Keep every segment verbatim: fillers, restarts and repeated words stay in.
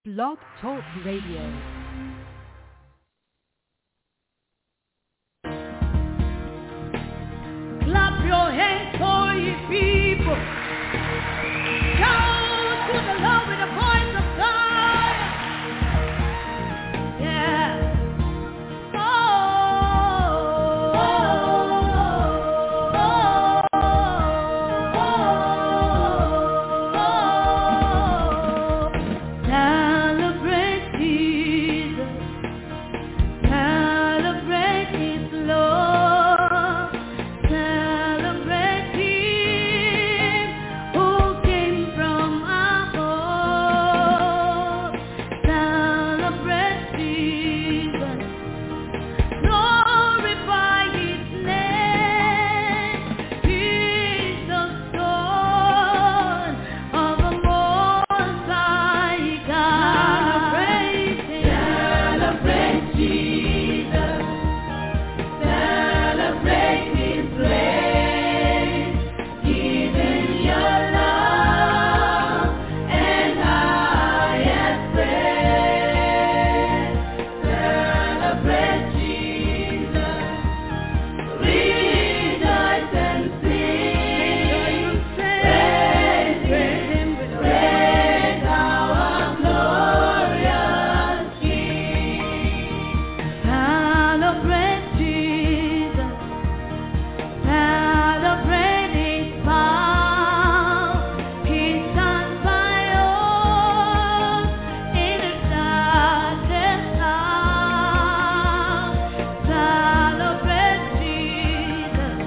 Blog Talk Radio. Clap your hands for ye people. Shout to the Lord with the voice of God. Yeah. Oh, oh, oh, oh, oh. Celebrate Jesus. Celebrate His love. Celebrate Him who came from above. Celebrate Jesus. Glorify His name. He's the Son of the Most High God. Celebrate Jesus. Celebrate His grace, giving your love and highest praise. Celebrate Jesus, rejoice and sing, praise Him, praise our glorious King. Celebrate Jesus, celebrate His power. He stands by us in the darkest hour. Celebrate Jesus,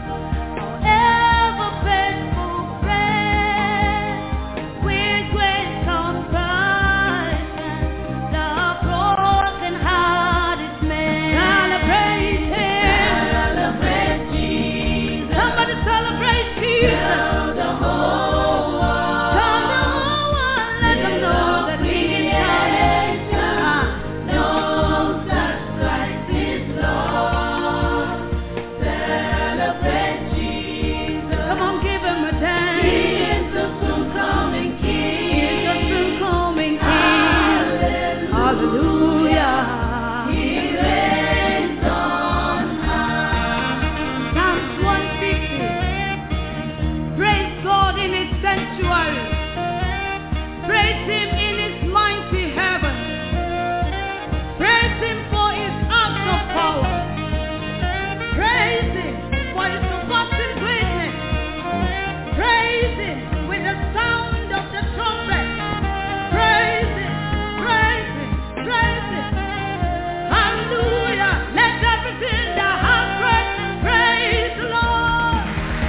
ever faithful friend, with great compassion, the broken-hearted man. Celebrate Him. Celebrate Jesus. Somebody celebrate Jesus. Tell the whole world. Tell the whole world. Let them know that He is God. Knows that Christ is Lord. Celebrate Jesus. Come on, give Him a dance. He is the soon coming King. He is the soon coming King. Hallelujah. He reigns on high. Psalms one fifty. Praise God in His sanctuary. Praise Him in His mighty heaven. Praise Him for His acts of power. Praise Him for His surpassing greatness. Praise Him with the sound of the trumpet. Praise Him, praise Him, praise Him. Hallelujah. Let everything that has breath praise the Lord.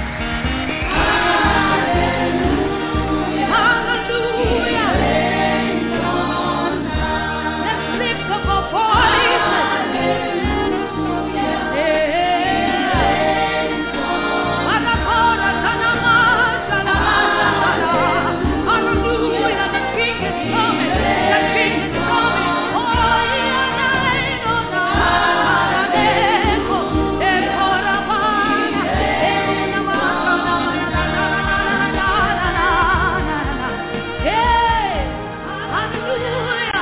Hallelujah. Hallelujah. Let's lift up our voices. Anakora, tanama, tanama, tanama. Hallelujah. The King is coming. The King is coming. Oh, yeah, nine, oh, nine. Eko, eko, rabana. Eko, namana, na, na, na, na, na, na, na, na. Hey, hallelujah.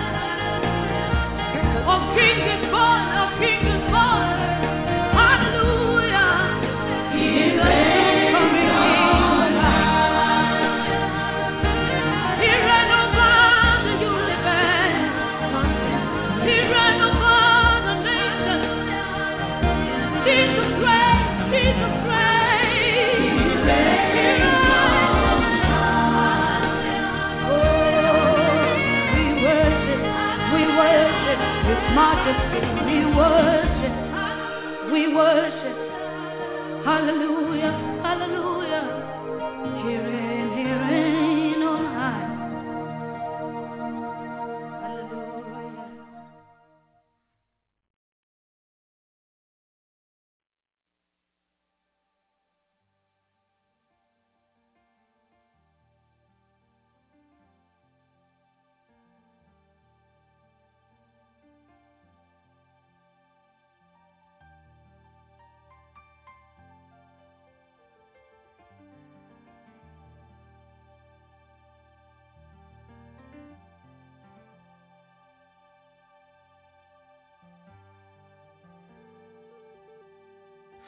Our King is born. Our King is born. Hallelujah. He reigns coming on high. He reigns over the universe. He reigns over the nations. Jesus reigns. Jesus reigns. He reigns on high. Oh, we worship. We worship His majesty. We worship. We worship. Hallelujah. Hallelujah. He reign, He reign on high. Hallelujah.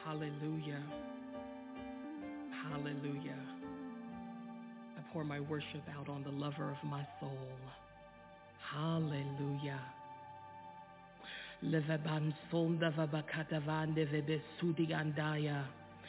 Hallelujah. Hallelujah. I pour my worship out on the lover of my soul. Hallelujah. Leveban sonda vabakatavande vebe sudiandaya.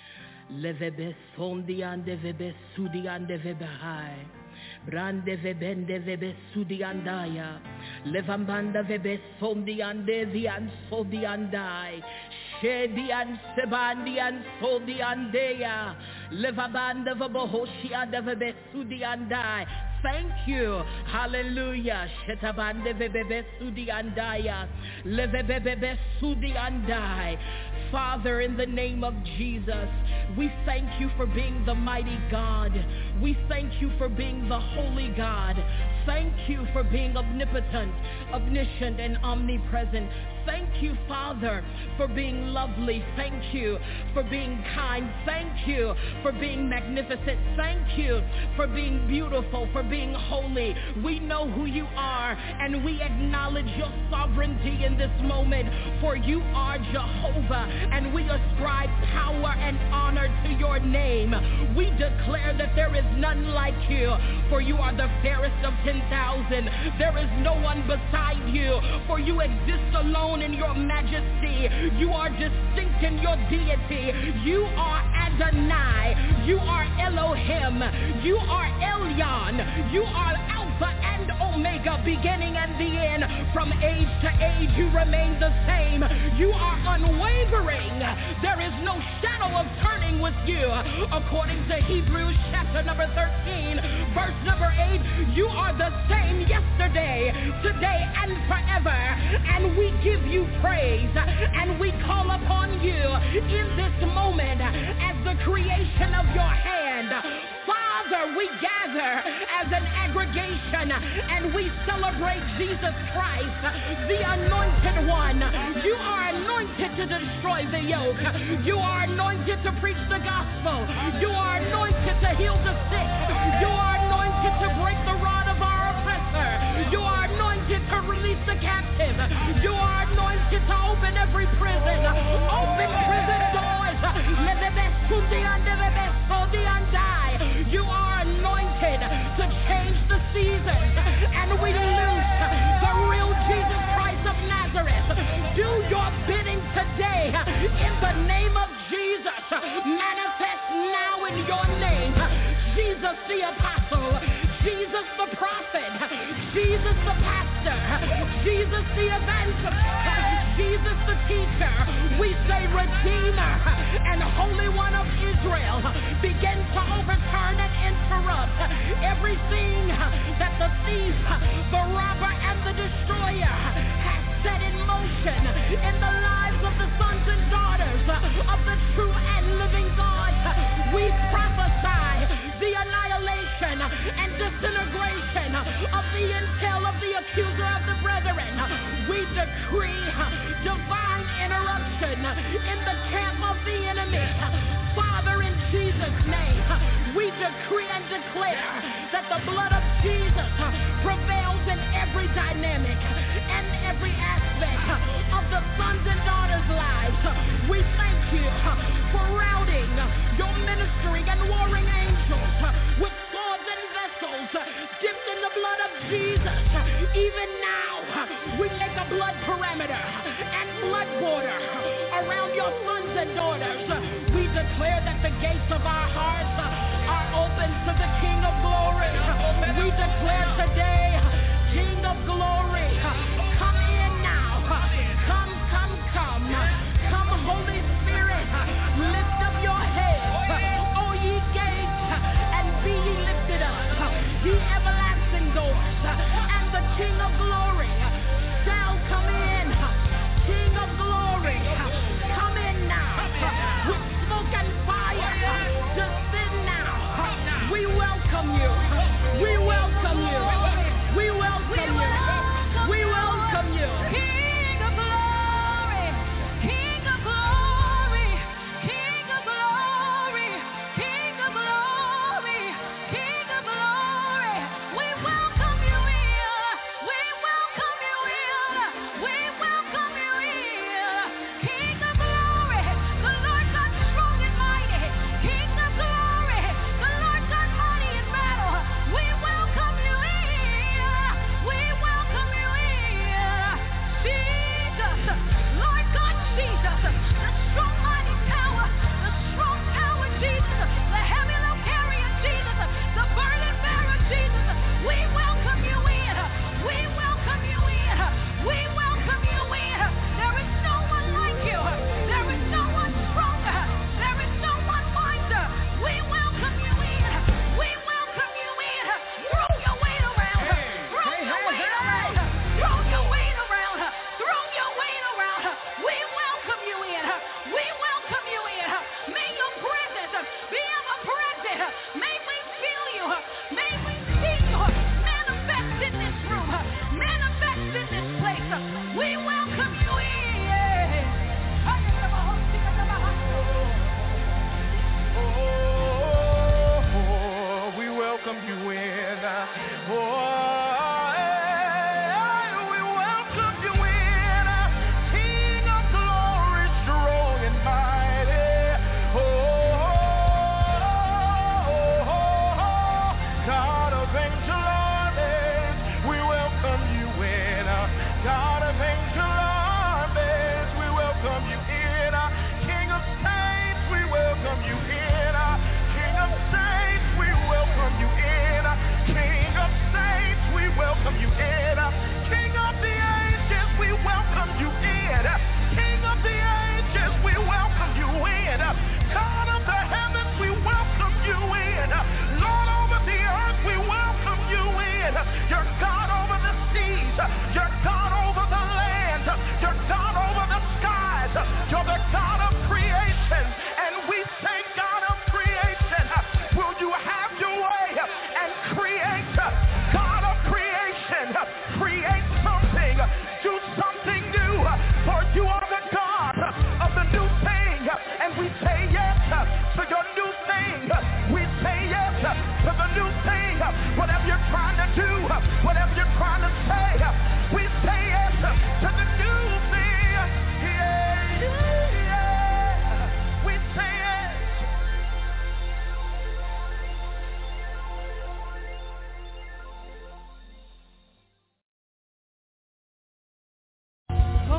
Levebe sondiande vebe sudiande vebe high. Brande vebende vebe sudiandaya. Levambanda vebe sondiande vian sodiandai. Shedian sebandian sodiandea. Levabanda vabohoshia vebe sudiandai. Thank you. Hallelujah. Shetabande vebebe sudiandaya. Levebebe sudiandai. Father, in the name of Jesus, we thank you for being the mighty God. We thank you for being the holy God. Thank you for being omnipotent, omniscient, and omnipresent. Thank you, Father, for being lovely. Thank you for being kind. Thank you for being magnificent. Thank you for being beautiful, for being holy. We know who you are, and we acknowledge your sovereignty in this moment, for you are Jehovah, and we ascribe power and honor to your name. We declare that there is none like you, for you are the fairest of ten thousand. There is no one beside you, for you exist alone in your majesty. You are distinct in your deity. You are Adonai. You are Elohim. You are Elyon. You are Alpha and Omega, beginning and the end. From age to age, you remain the same. You are unwavering. There is no shadow of turning with you. According to Hebrews chapter number thirteen, verse number eight, you are the same yesterday, today, and forever. And we give you praise, and we call upon you in this moment as the creation of your hand. Father, we gather as an aggregation, and we celebrate Jesus Christ, the anointed one. You are anointed to destroy the yoke. You are anointed to preach the gospel. You are anointed to heal the sick. You are anointed to break the rod of our oppressor. You are anointed to release the captive. You are anointed to open every prison. Open prison doors. You are anointed to change the seasons, and we loose the real Jesus Christ of Nazareth. Do your bidding today in the name of Jesus. Manifest now in your name. Jesus the apostle, Jesus the prophet, Jesus the pastor, Jesus the evangelist, Jesus the teacher. We say Redeemer and Holy One of Israel, begin to overturn and interrupt everything that the thief, the robber, and the destroyer has set in motion in the lives of the sons and daughters of the true and living God. We prophesy the annihilation and disintegration of the intel of the accuser of the brethren. We decree divine interruption in the camp of the enemy. Father, in Jesus' name, we decree and declare that the blood of Jesus prevails in every dynamic and every aspect of the sons and daughters' lives. We thank you for routing your ministering and warring angels with swords and vessels dipped in the blood of Jesus. Even now, we make a blood perimeter and blood border around your sons and daughters. We declare that the gates of our hearts are open to the King of Glory. We declare today, King of Glory, come in now. Come, come, come. Come, Holy Spirit, lift up your heads, O ye gates, and be ye lifted up, ye everlasting doors, and the King of Glory shall come in. King of Glory, come in now, with smoke and fire, descend now. We welcome you. We welcome you. We welcome you. We welcome you. King of glory, King of glory, King of glory, King of glory, King of glory. We welcome you here. We welcome you here. We welcome you here. King of glory, the Lord God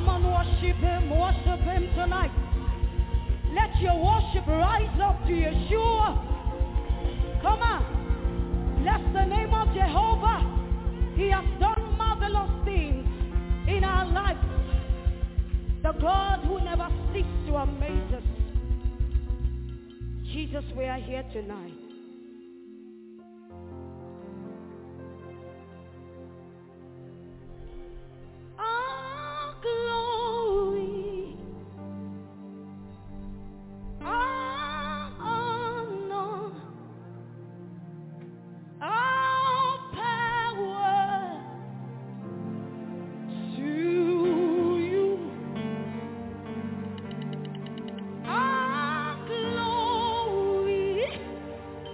Come on, worship him, worship him tonight. Let your worship rise up to Yeshua. Come on. Bless the name of Jehovah. He has done marvelous things in our lives. The God who never ceases to amaze us. Jesus, we are here tonight. Our glory, our honor, our power to you. Our glory,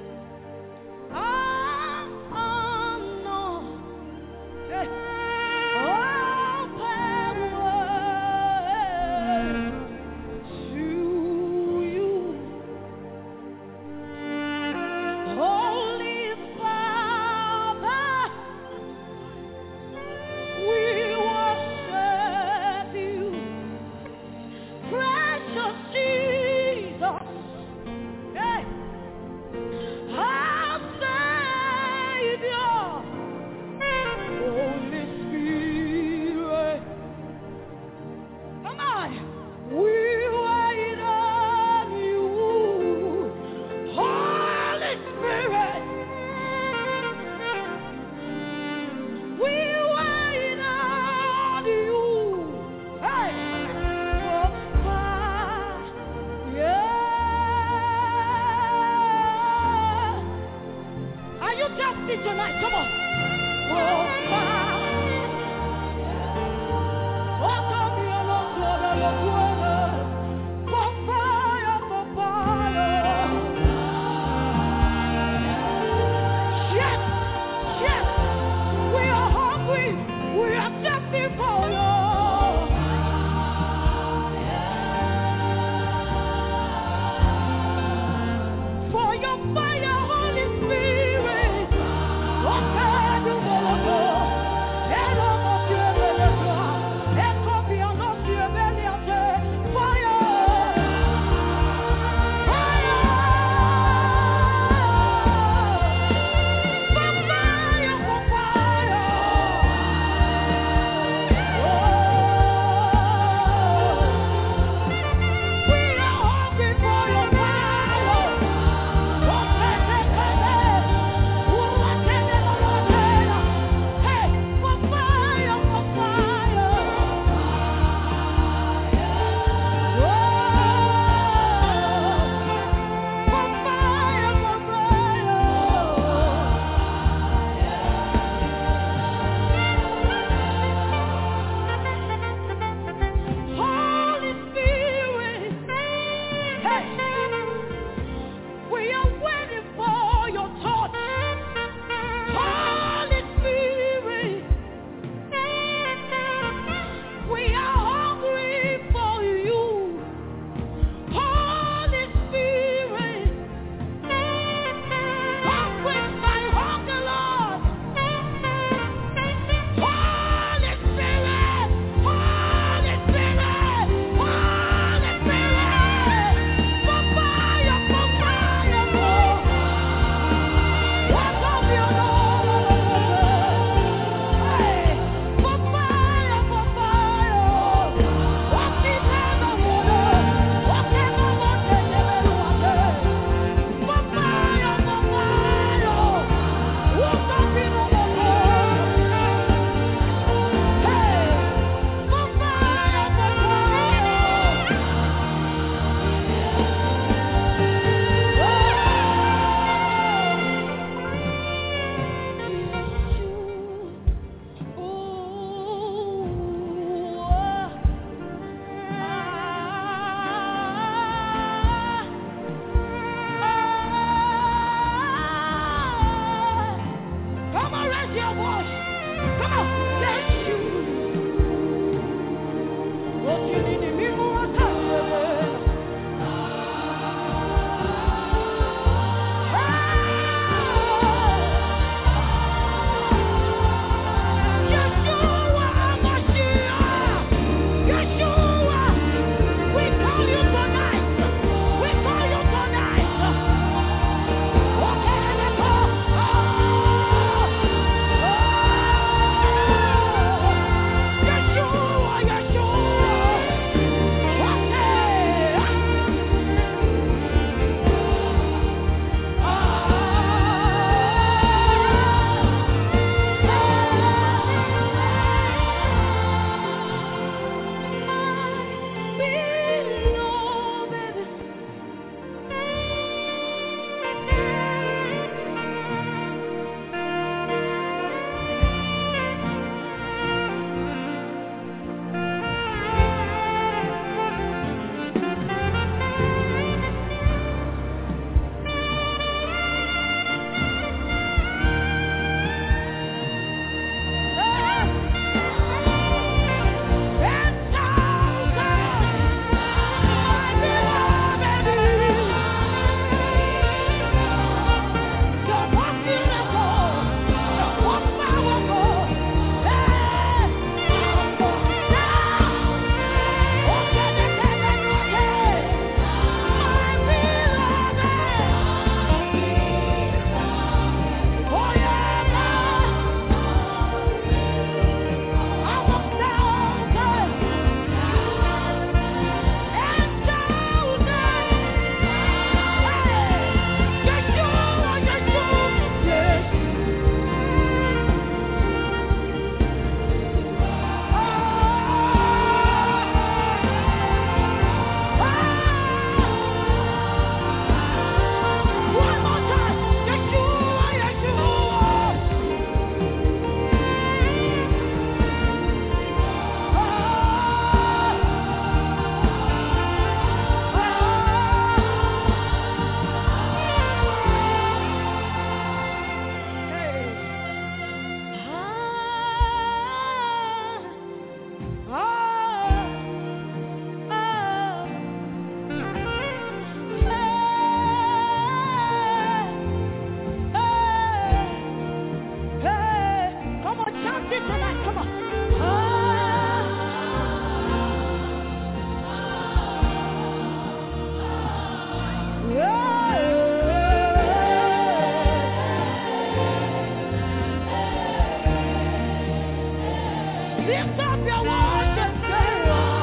Lift up your voice and say,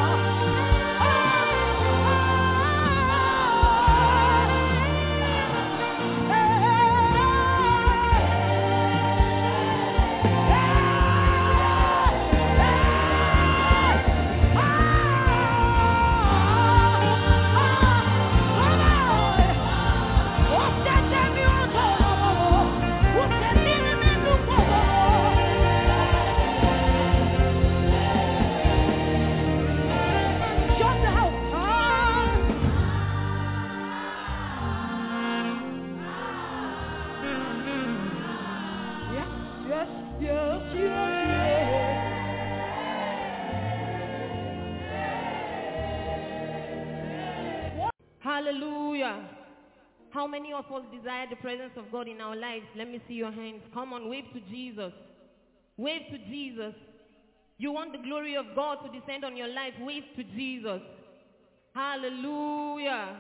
Hallelujah. How many of us desire the presence of God in our lives? Let me see your hands. Come on, wave to Jesus. Wave to Jesus. You want the glory of God to descend on your life? Wave to Jesus. Hallelujah.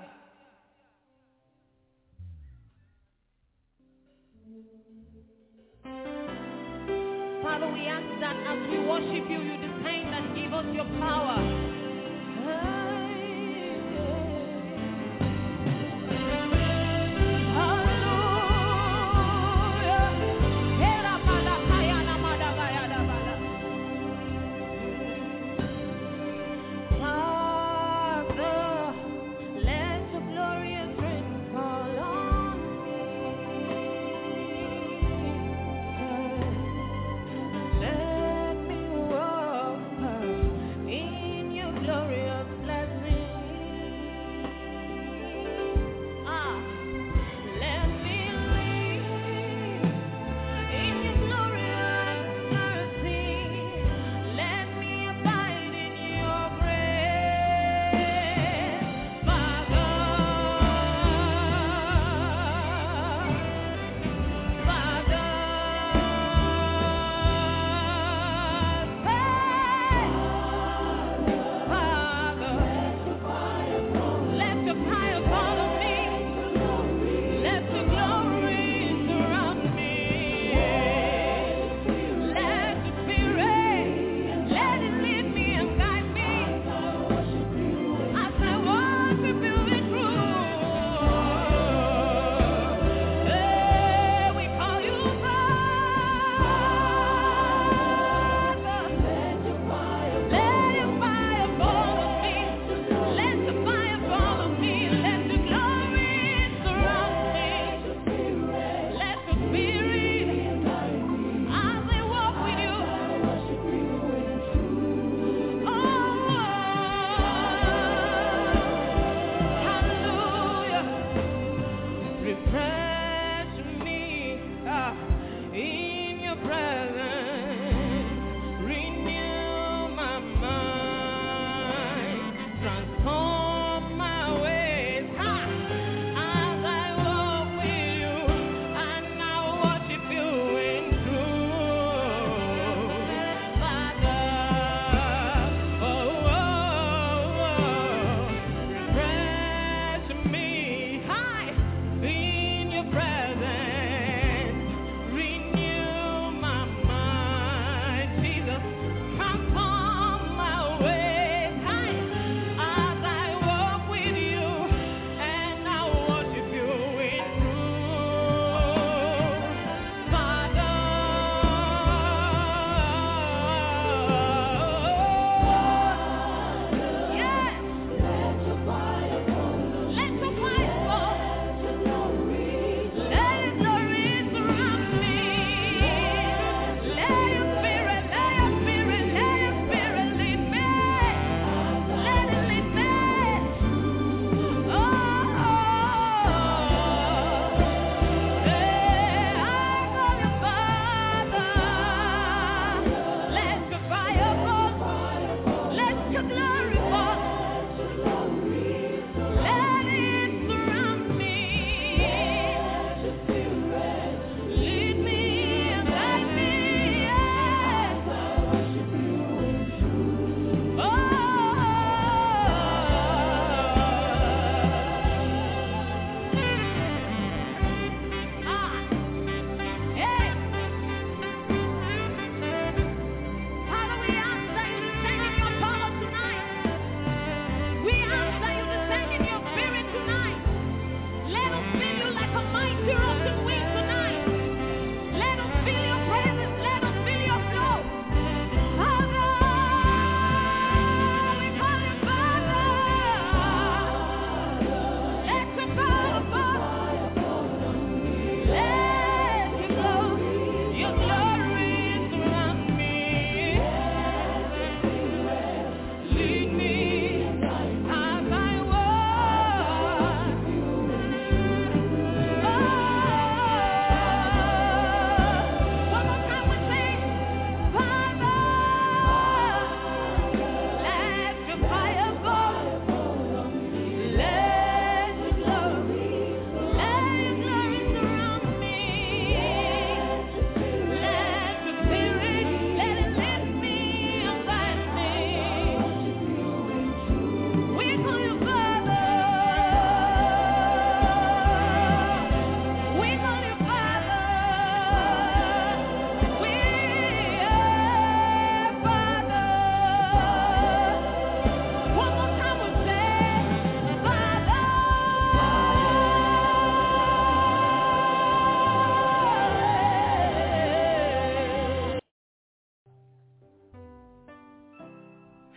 Father, we ask that as we worship you, you descend and give us your power. In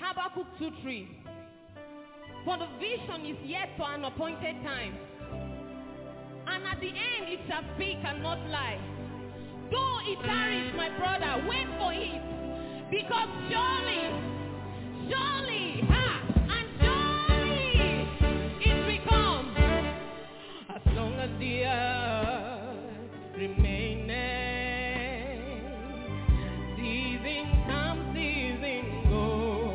Habakkuk two three. For the vision is yet for an appointed time, and at the end it shall speak and not lie. Though it tarries, my brother, wait for it, because surely, surely, ha, and surely it will come. As long as the earth remaineth, season come, season go,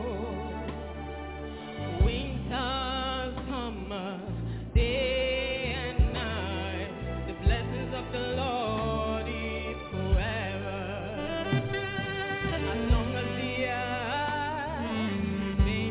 winter, summer, day and night, the blessings of the Lord is forever. As long as the earth remaineth,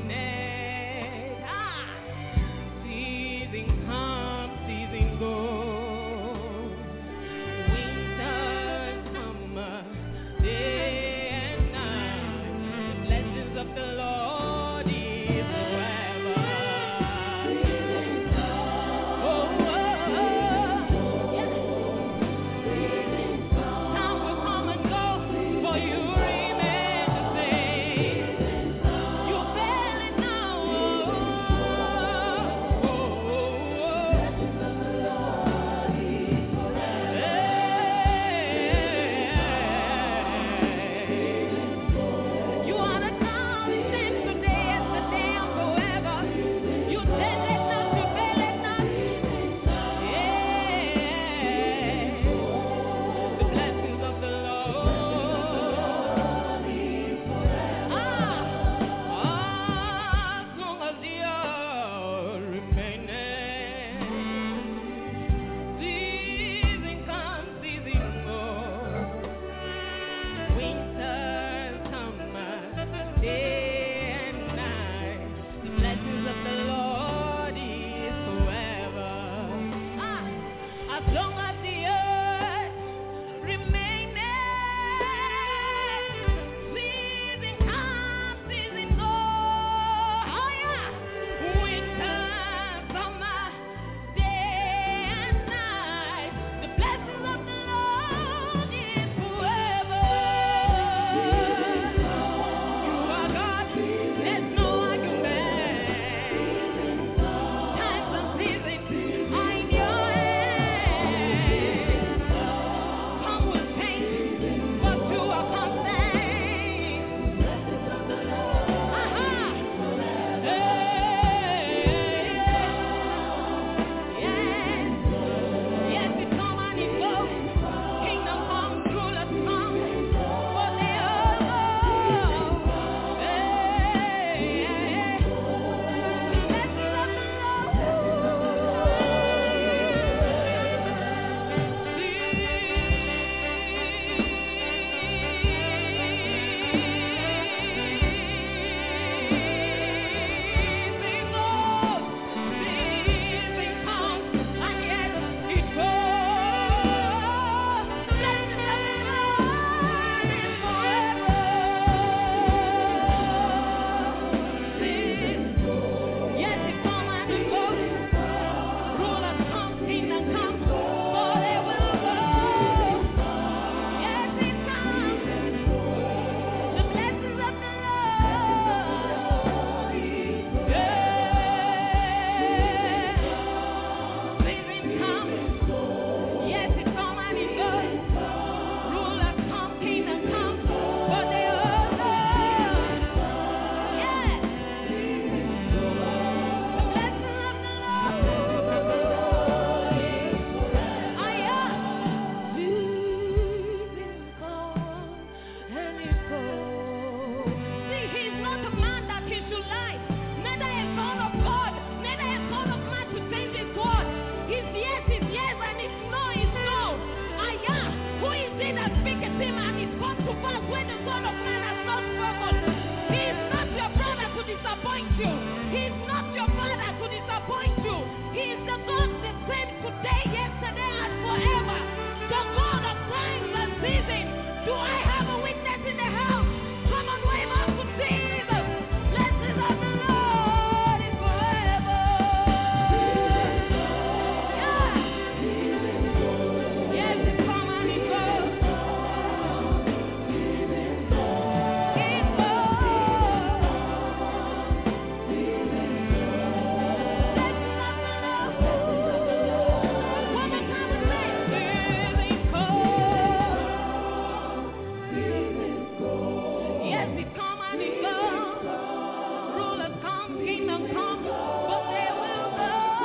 Blessings come and it goes. Rulers come, kingdom come, but they will go.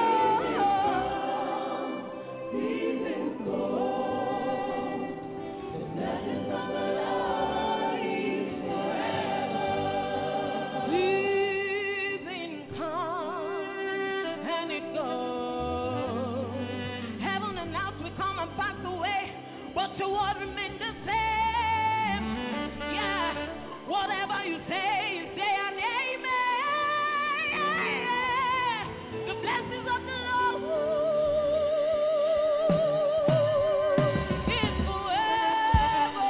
Seasons go. The blessings of the Lord is forever. Season comes and it goes. Heaven and earth will come and pass away, but your word remains the same. Yeah, whatever you say, you say an amen. Yeah. The blessings of the Lord is forever.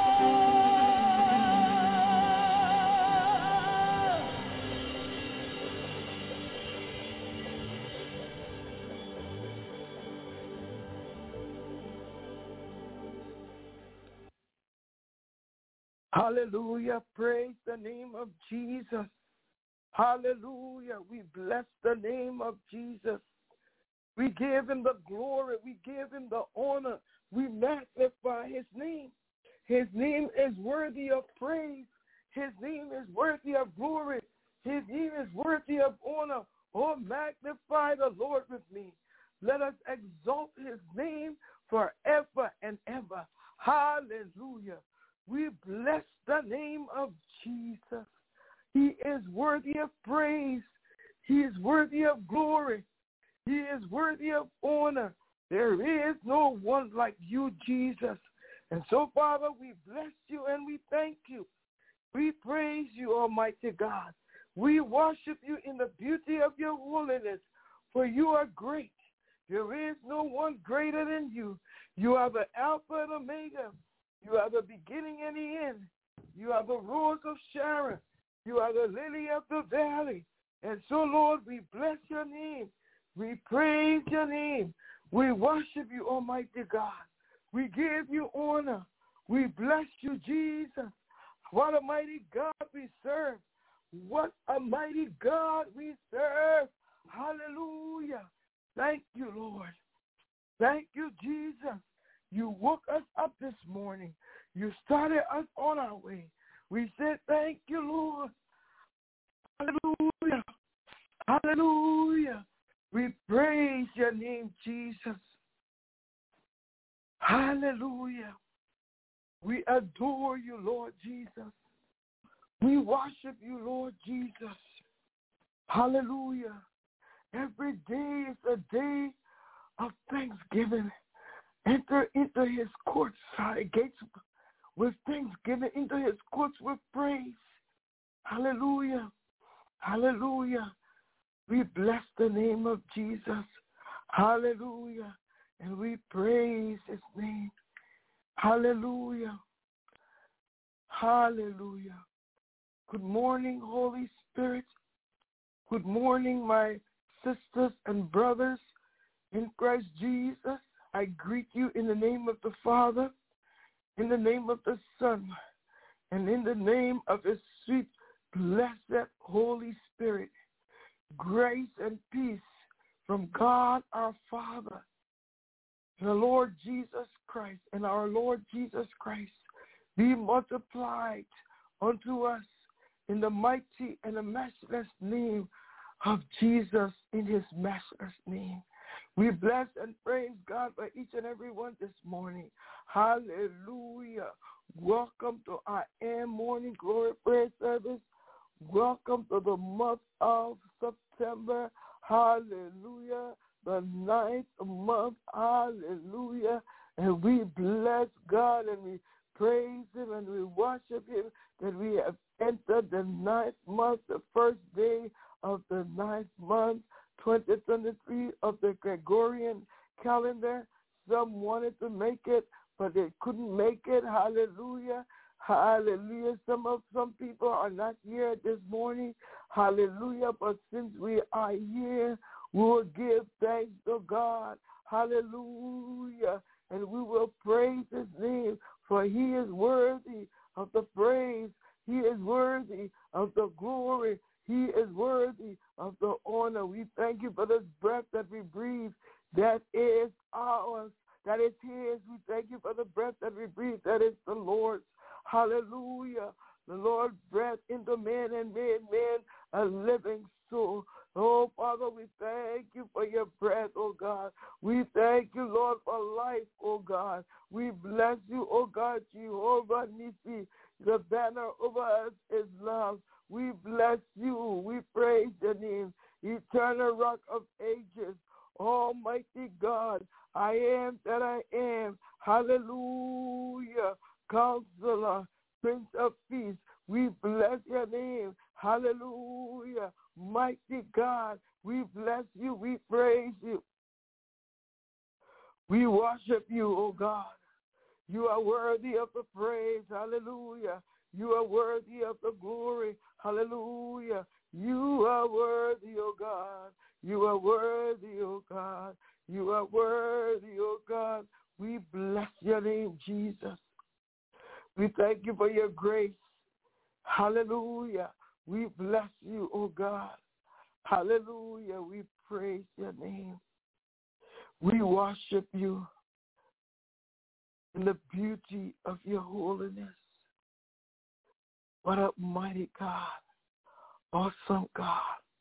Hallelujah. Praise the name of Jesus. Hallelujah. We bless the name of Jesus. We give him the glory. We give him the honor. We magnify his name. His name is worthy of praise. His name is worthy of glory. His name is worthy of honor. Oh, magnify the Lord with me. Let us exalt his name forever and ever. Hallelujah. We bless the name of Jesus. He is worthy of praise. He is worthy of glory. He is worthy of honor. There is no one like you, Jesus. And so, Father, we bless you and we thank you. We praise you, Almighty God. We worship you in the beauty of your holiness, for you are great. There is no one greater than you. You are the Alpha and Omega. You are the beginning and the end. You are the rose of Sharon. You are the lily of the valley. And so, Lord, we bless your name. We praise your name. We worship you, Almighty God. We give you honor. We bless you, Jesus. What a mighty God we serve. What a mighty God we serve. Hallelujah. Thank you, Lord. Thank you, Jesus. You woke us up this morning. You started us on our way. We said, thank you, Lord. Hallelujah. Hallelujah. We praise your name, Jesus. Hallelujah. We adore you, Lord Jesus. We worship you, Lord Jesus. Hallelujah. Every day is a day of thanksgiving. Enter into his courts, side gates with thanksgiving, into his courts with praise. Hallelujah. Hallelujah. We bless the name of Jesus. Hallelujah. And we praise his name. Hallelujah. Hallelujah. Good morning, Holy Spirit. Good morning, my sisters and brothers in Christ Jesus. I greet you in the name of the Father, in the name of the Son, and in the name of his sweet, blessed Holy Spirit. Grace and peace from God our Father, and the Lord Jesus Christ, and our Lord Jesus Christ be multiplied unto us in the mighty and the matchless name of Jesus, in his matchless name. We bless and praise God for each and every one this morning. Hallelujah. Welcome to our AM Morning Glory Prayer Service. Welcome to the month of September. Hallelujah. The ninth month. Hallelujah. And we bless God and we praise him and we worship him that we have entered the ninth month, the first day of the ninth month, twenty twenty-three of the Gregorian calendar. Some wanted to make it, but they couldn't make it. Hallelujah. Hallelujah. Some of some people are not here this morning. Hallelujah. But since we are here, we will give thanks to God. Hallelujah. And we will praise his name, for he is worthy of the praise. He is worthy of the glory. He is worthy of the honor. We thank you for this breath that we breathe. That is ours. That is his. We thank you for the breath that we breathe. That is the Lord's. Hallelujah. The Lord breathed into man and made man a living soul. Oh, Father, we thank you for your breath, oh God. We thank you, Lord, for life, oh God. We bless you, oh God, Jehovah Nissi. The banner over us is love. We bless you. We praise your name. Eternal rock of ages. Almighty God, I am that I am. Hallelujah. Counselor, Prince of Peace, we bless your name. Hallelujah. Mighty God, we bless you. We praise you. We worship you, oh God. You are worthy of the praise. Hallelujah. You are worthy of the glory. Hallelujah. You are worthy, oh God. You are worthy, oh God. You are worthy, oh God. We bless your name, Jesus. We thank you for your grace. Hallelujah. We bless you, oh God. Hallelujah. We praise your name. We worship you in the beauty of your holiness. What a mighty God. Awesome God.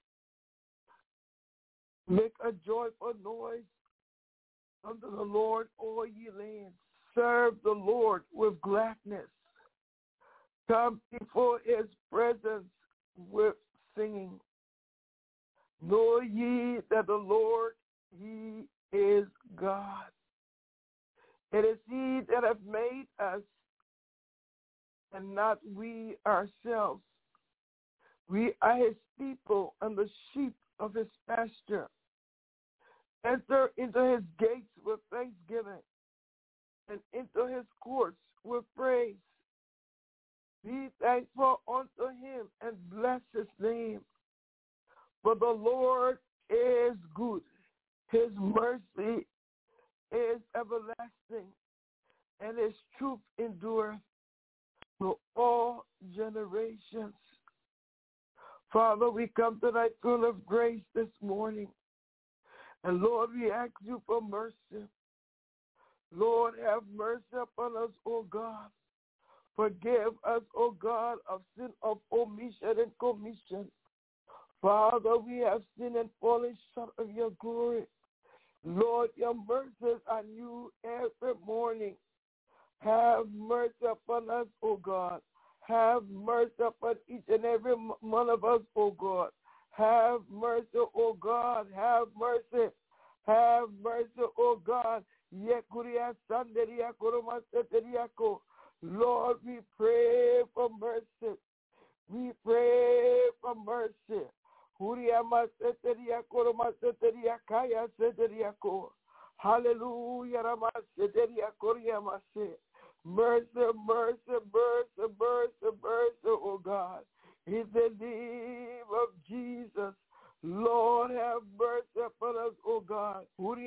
Make a joyful noise unto the Lord, all ye lands. Serve the Lord with gladness. Come before his presence with singing. Know ye that the Lord, he is God. It is he that hath made us, and not we ourselves. We are his people and the sheep of his pasture. Enter into his gates with thanksgiving, and into his courts with praise. Be thankful unto him and bless his name. For the Lord is good. His mercy is everlasting, and his truth endureth to all generations. Father, we come to thy throne of grace this morning. And Lord, we ask you for mercy. Lord, have mercy upon us, O God. Forgive us, O God, of sin of omission and commission. Father, we have sinned and fallen short of your glory. Lord, your mercies are new every morning. Have mercy upon us, O God. Have mercy upon each and every one of us, O God. Have mercy, O God. Have mercy. Have mercy, O God. Lord, we pray for mercy. We pray for mercy. Hallelujah. Mercy, mercy, mercy, mercy, mercy, oh God. In the name of Jesus, Lord, have mercy upon us, oh God. Oh,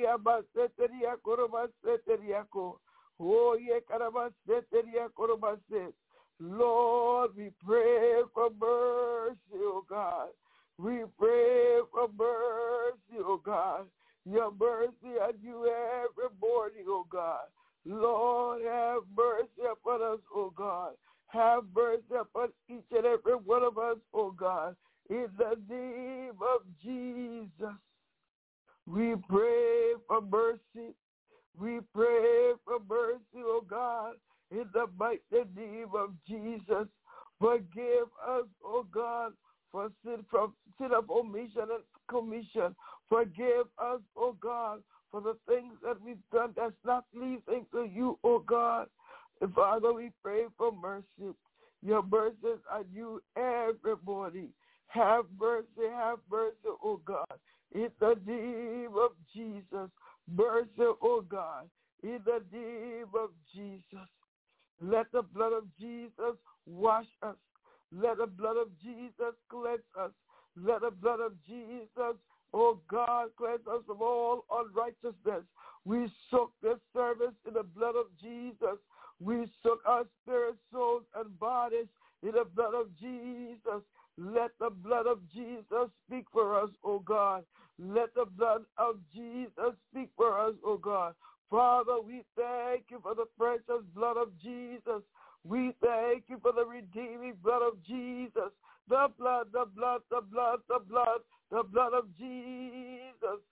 Lord, we pray for mercy, oh God. We pray for mercy, oh God. Your mercy are due every morning, oh God. Lord, have mercy upon us, oh God. Have mercy upon each and every one of us, oh God. In the name of Jesus, we pray for mercy. We pray for mercy, oh God. In the mighty name of Jesus, forgive us, oh God, for sin, from sin of omission and commission. Forgive us, oh God, for the things that we've done that's not pleasing to you, oh God. And Father, we pray for mercy. Your mercies are due every morning. Have mercy, have mercy, oh God. In the name of Jesus, mercy, oh God. In the name of Jesus, let the blood of Jesus wash us. Let the blood of Jesus cleanse us. Let the blood of Jesus, oh God, cleanse us from all unrighteousness. We soak this service in the blood of Jesus. We soak our spirit, souls, and bodies in the blood of Jesus. Let the blood of Jesus speak for us, oh God. Let the blood of Jesus speak for us, oh God. Father, we thank you for the precious blood of Jesus. We thank you for the redeeming blood of Jesus. The blood, the blood, the blood, the blood, the blood of Jesus.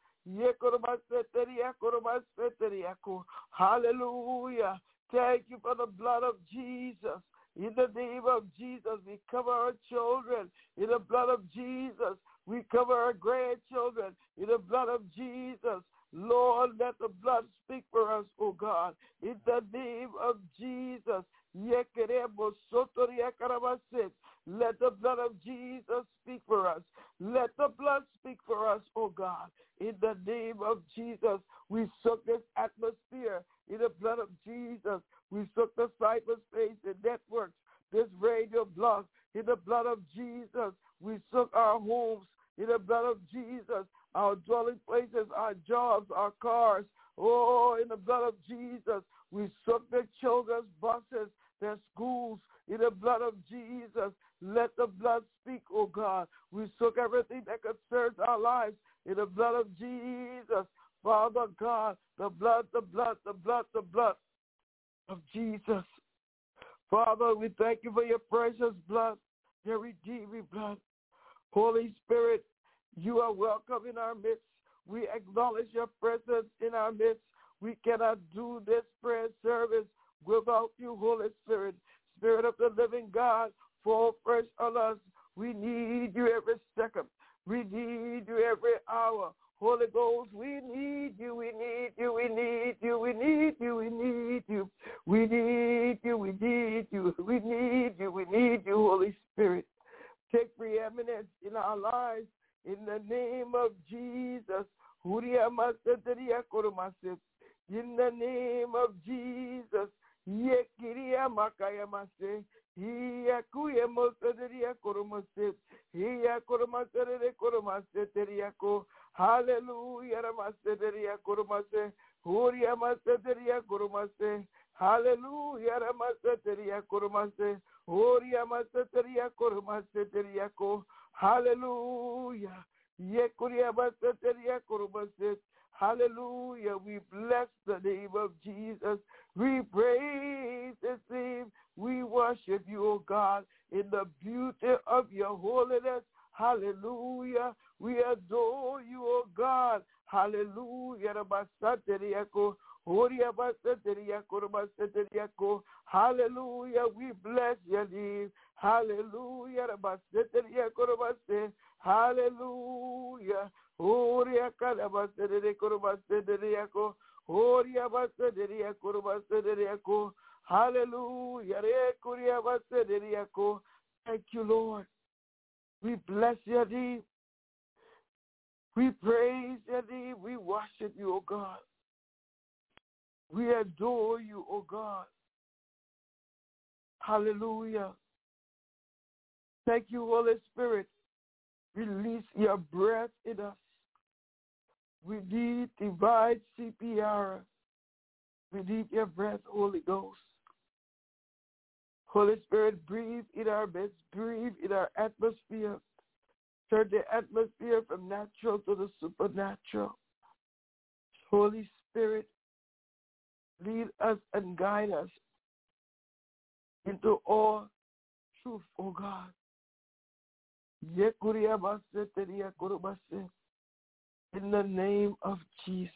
Hallelujah. Thank you for the blood of Jesus. In the name of Jesus, we cover our children. In the blood of Jesus, we cover our grandchildren. In the blood of Jesus, Lord, let the blood speak for us, oh God. In the name of Jesus, let the blood of Jesus speak for us. Let the blood speak for us, oh God. In the name of Jesus, we soak this atmosphere in the blood of Jesus. We soak the cyberspace and networks, this radio blog, in the blood of Jesus. We soak our homes in the blood of Jesus, our dwelling places, our jobs, our cars. Oh, in the blood of Jesus. We soak their children's buses, their schools, in the blood of Jesus. Let the blood speak, oh God. We soak everything that concerns our lives in the blood of Jesus. Father God, the blood, the blood, the blood, the blood of Jesus. Father, we thank you for your precious blood, your redeeming blood. Holy Spirit, you are welcome in our midst. We acknowledge your presence in our midst. We cannot do this prayer service without you, Holy Spirit. Spirit of the living God, fall fresh on us. We need you every second. We need you every hour. Holy Ghost, we need you, we need you, we need you, we need you, we need you. We need you, we need you, we need you, we need you, Holy Spirit. Take preeminence in our lives in the name of Jesus. In the name of Jesus. Yekiria makaya mase, hiya kuya mosaderia koromase, hiya koromasere koromase teriako, hallelujah ramaseria koromase, huria maseria koromase, hallelujah ramaseria koromase, huria maseria koromase teriako, hallelujah, yekuria maseria koromase. Hallelujah. We bless the name of Jesus. We praise his name. We worship you, O God, in the beauty of your holiness. Hallelujah. We adore you, O God. Hallelujah. Hallelujah. We bless your name. Hallelujah. Hallelujah. Oria kalabasere korobasere Oria basere korobasere Hallelujah. Re kuria basere. Thank you, Lord. We bless your name. We praise your name. We worship you, O God. We adore you, O God. Hallelujah. Thank you, Holy Spirit. Release your breath in us. We need divine C P R. We need your breath, Holy Ghost. Holy Spirit, breathe in our midst. Breathe in our atmosphere. Turn the atmosphere from natural to the supernatural. Holy Spirit, lead us and guide us into all truth, O God. In the name of Jesus.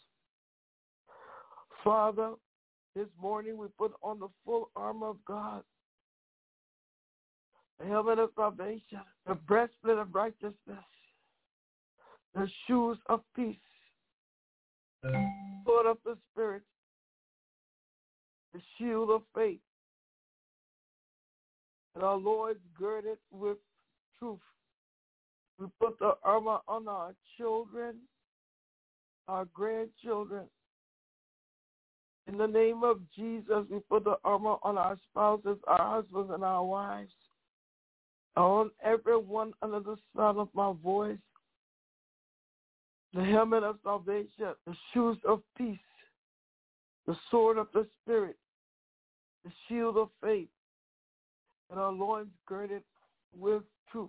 Father, this morning we put on the full armor of God, the helmet of salvation, the breastplate of righteousness, the shoes of peace, the sword of the Spirit, the shield of faith, and our Lord girded with truth. We put the armor on our children, our grandchildren. In the name of Jesus, we put the armor on our spouses, our husbands, and our wives. On everyone under the sound of my voice. The helmet of salvation, the shoes of peace, the sword of the Spirit, the shield of faith, and our loins girded with truth.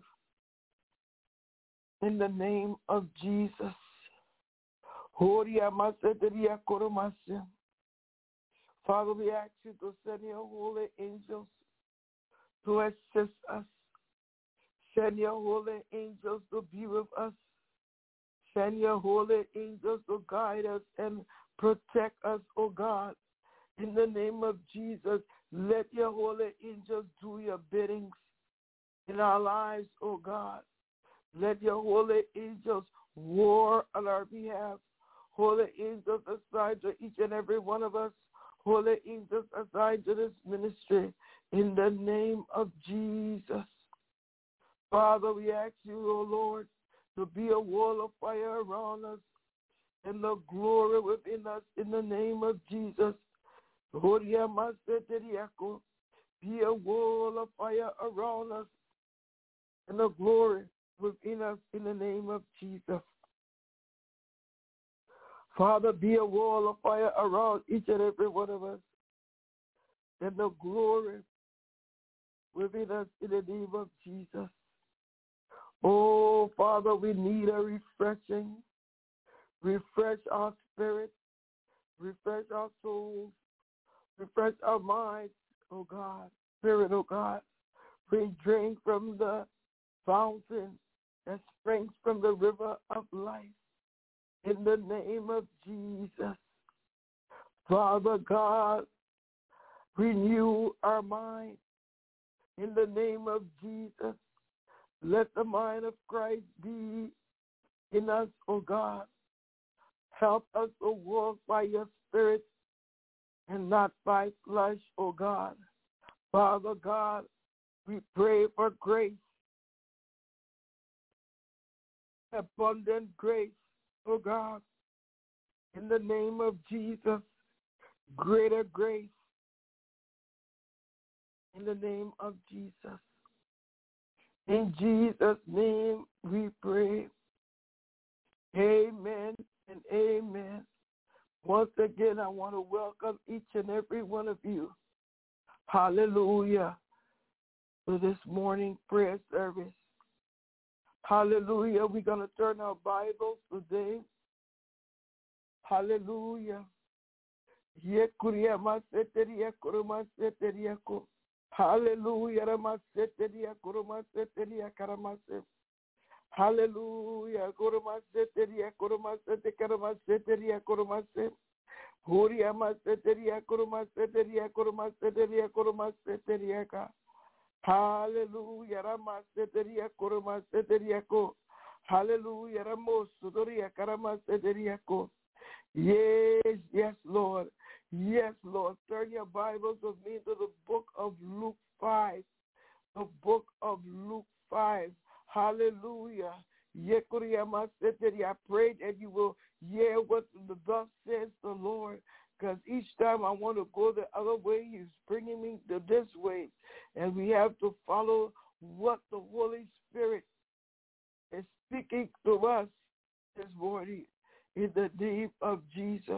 In the name of Jesus. Father, we ask you to send your holy angels to assist us. Send your holy angels to be with us. Send your holy angels to guide us and protect us, oh God. In the name of Jesus, let your holy angels do your biddings in our lives, oh God. Let your holy angels war on our behalf. Holy angels assigned to each and every one of us. Holy angels assigned to this ministry. In the name of Jesus. Father, we ask you, oh Lord, to be a wall of fire around us and the glory within us in the name of Jesus. Be a wall of fire around us and the glory within us in the name of Jesus. Father, be a wall of fire around each and every one of us and the glory within us in the name of Jesus. Oh, Father, we need a refreshing. Refresh our spirit. Refresh our souls. Refresh our minds, oh God. Spirit, oh God. We drink from the fountain that springs from the river of life. In the name of Jesus. Father God, renew our mind. In the name of Jesus. Let the mind of Christ be in us, O God. Help us to walk by your Spirit and not by flesh, O God. Father God, we pray for grace, abundant grace, O God. In the name of Jesus, greater grace. In the name of Jesus. In Jesus' name we pray. Amen and amen. Once again, I want to welcome each and every one of you. Hallelujah. For this morning prayer service. Hallelujah. We're going to turn our Bibles today. Hallelujah. Hallelujah. Hallelujah. Hallelujah. Yes, yes, Lord. Yes, Lord. Turn your Bibles with me to the book of Luke five. The book of Luke five. Hallelujah. I pray that you will hear what the thus says the Lord. Because each time I want to go the other way, he's bringing me to this way. And we have to follow what the Holy Spirit is speaking to us this morning in the name of Jesus.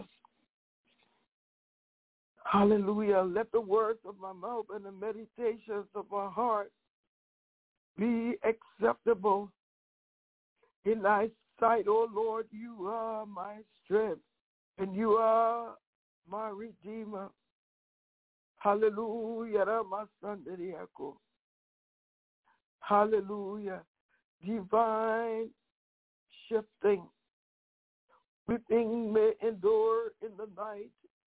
Hallelujah. Let the words of my mouth and the meditations of my heart be acceptable in thy sight, O Lord. You are my strength, and you are my Redeemer. Hallelujah. Hallelujah. Divine shifting. Weeping may endure in the night,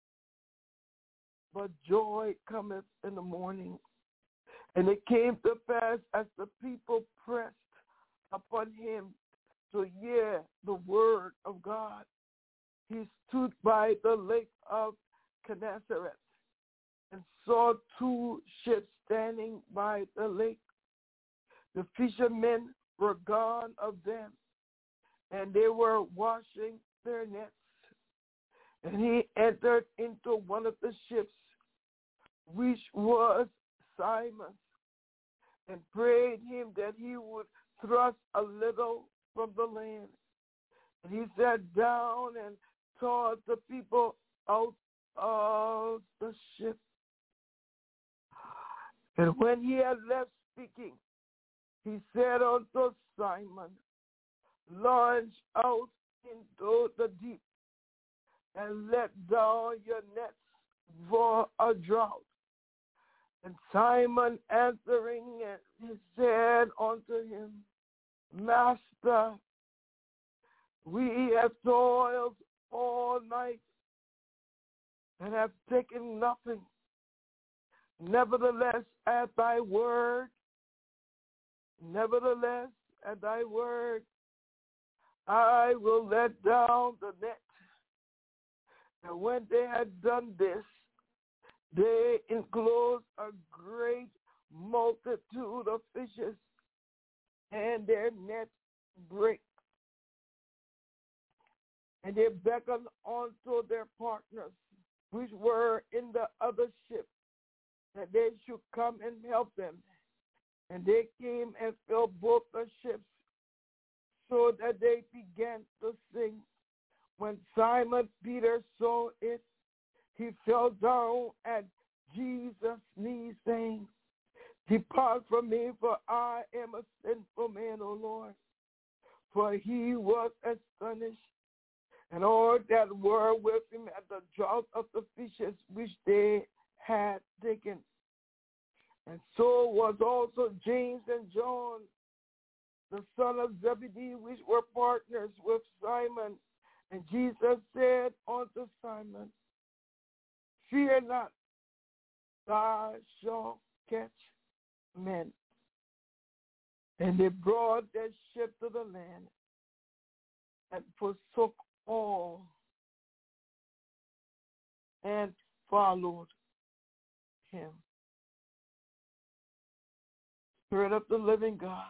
but joy cometh in the morning. And it came to pass as the people pressed upon him to hear the word of God, he stood by the lake of Gennesaret and saw two ships standing by the lake. The fishermen were gone of them, and they were washing their nets. And he entered into one of the ships, which was Simon's, and prayed him that he would thrust a little from the land. And he sat down and taught the people out of the ship. And when he had left speaking, he said unto Simon, launch out into the deep and let down your nets for a drought. And Simon answering, he said unto him, Master, we have toiled all night and have taken nothing. Nevertheless, at thy word, nevertheless, at thy word, I will let down the net. And when they had done this, they enclosed a great multitude of fishes, and their net brake. And they beckoned unto their partners, which were in the other ship, that they should come and help them. And they came and filled both the ships, so that they began to sink. When Simon Peter saw it, he fell down at Jesus' knees, saying, Depart from me, for I am a sinful man, O Lord. For he was astonished, and all that were with him at the draught of the fishes which they had taken. And so was also James and John, the son of Zebedee, which were partners with Simon. And Jesus said unto Simon, Fear not, thou shalt catch men. And they brought their ship to the land and forsook all and followed him. Spirit of the living God,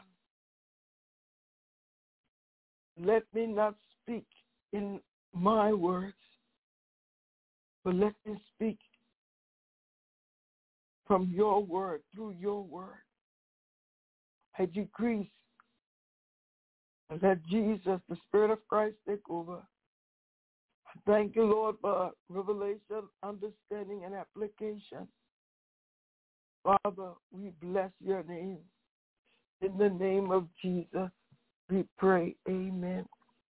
let me not speak in my words, but let me speak from your word, through your word. I decrease, and let Jesus, the Spirit of Christ, take over. Thank you, Lord, for revelation, understanding, and application. Father, we bless your name. In the name of Jesus, we pray. Amen.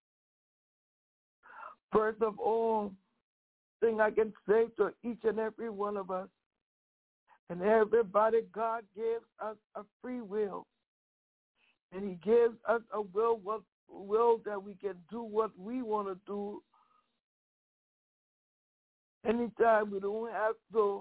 First of all, thing I can say to each and every one of us, and everybody, God gives us a free will. And he gives us a will, what, will that we can do what we want to do. Anytime we don't have to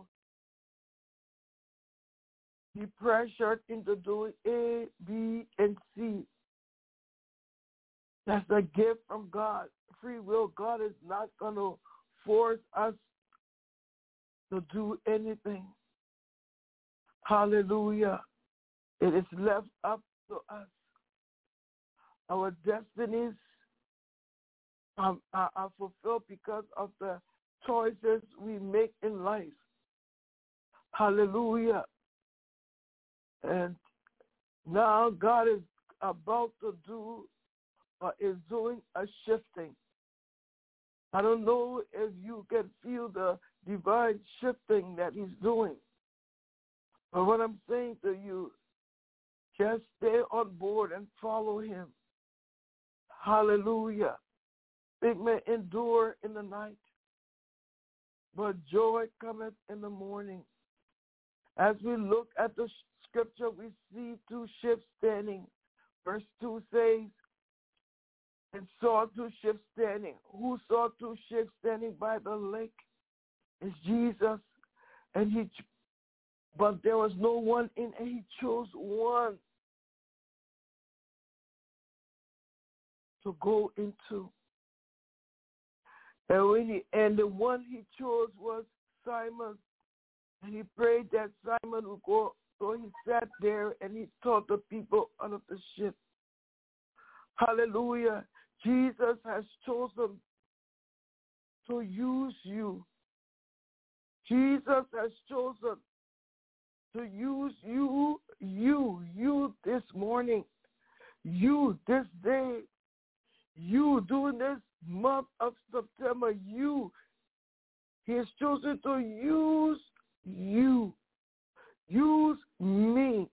be pressured into doing A, B, and C. That's a gift from God. Free will. God is not going to force us to do anything. Hallelujah. It is left up to us. Our destinies are, are, are fulfilled because of the choices we make in life. Hallelujah. And now God is about to do, or is doing a shifting. I don't know if you can feel the divine shifting that he's doing. But what I'm saying to you, just stay on board and follow him. Hallelujah. It may endure in the night, but joy cometh in the morning. As we look at the scripture, we see two ships standing. Verse two says, and saw two ships standing. Who saw two ships standing by the lake? It's Jesus. And he, but there was no one in, and he chose one to go into. And when he, and the one he chose was Simon. And he prayed that Simon would go. So he sat there and he taught the people out of the ship. Hallelujah. Jesus has chosen to use you. Jesus has chosen to use you, you, you this morning, you this day, you during this month of September, you. He has chosen to use you. Use me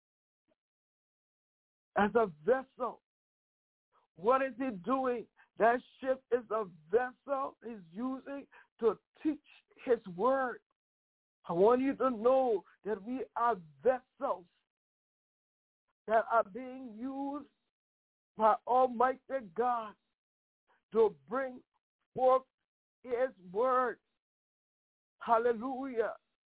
as a vessel. What is he doing? That ship is a vessel he's using to teach his word. I want you to know that we are vessels that are being used by Almighty God to bring forth his word. Hallelujah.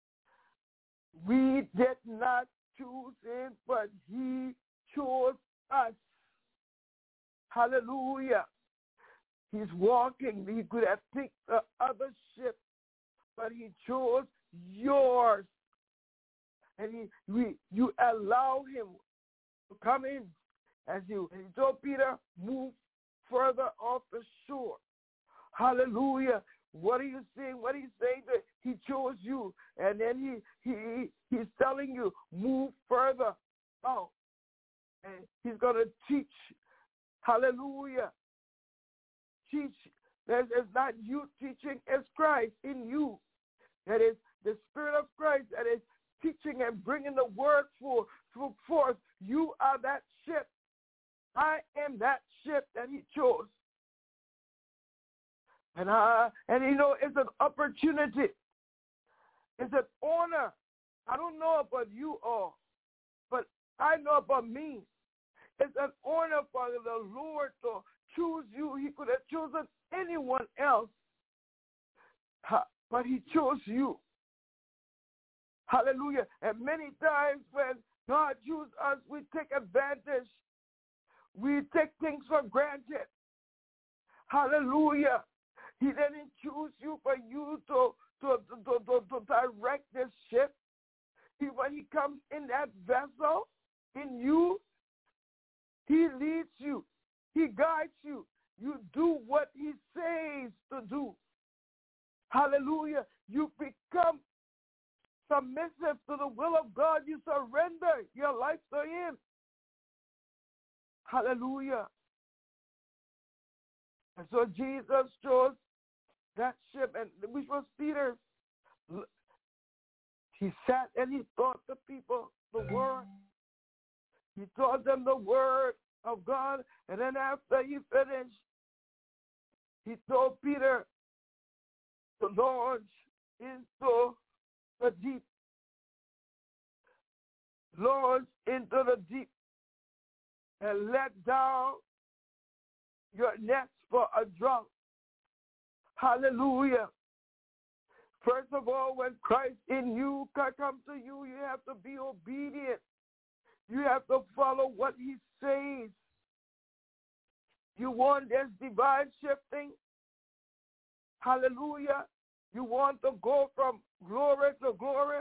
We did not choose him, but he chose us. Hallelujah. He's walking. He could have picked the other ship, but he chose yours. And he, we, you allow him to come in as you. And he told Peter, move further off the shore. Hallelujah. What are you saying? What are you saying? That he chose you. And then he, he he's telling you, move further out. And he's going to teach. Hallelujah. Teach. That is not you teaching, as Christ in you. That is the Spirit of Christ that is teaching and bringing the word for, for forth. You are that ship. I am that ship that he chose. And, uh, and you know, it's an opportunity. It's an honor. I don't know about you all, but I know about me. It's an honor for the Lord to choose you. He could have chosen anyone else, but he chose you. Hallelujah. And many times when God chooses us, we take advantage. We take things for granted. Hallelujah. He didn't choose you for you to, to, to, to, to direct this ship. He, when he comes in that vessel, in you, he leads you. He guides you. You do what he says to do. Hallelujah. You become submissive to the will of God. You surrender your life to him. Hallelujah. And so Jesus chose that ship, and which was Peter's. He sat and he taught the people the word. He taught them the word of God, and then after he finished, he told Peter to launch into the deep. Launch into the deep and let down your nets for a draught. Hallelujah. First of all, when Christ in you can come to you, you have to be obedient. You have to follow what he says. You want this divine shifting? Hallelujah. You want to go from glory to glory?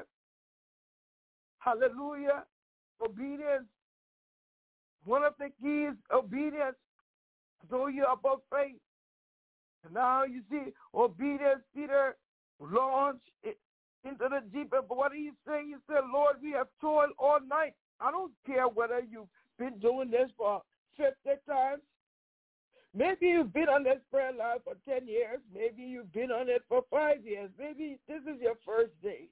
Hallelujah. Obedience. One of the keys, obedience. So you about faith. And now you see, obedience, Peter launched into the deep. But what did he say? He said, Lord, we have toiled all night. I don't care whether you've been doing this for fifty times. Maybe you've been on this prayer line for ten years. Maybe you've been on it for five years. Maybe this is your first day.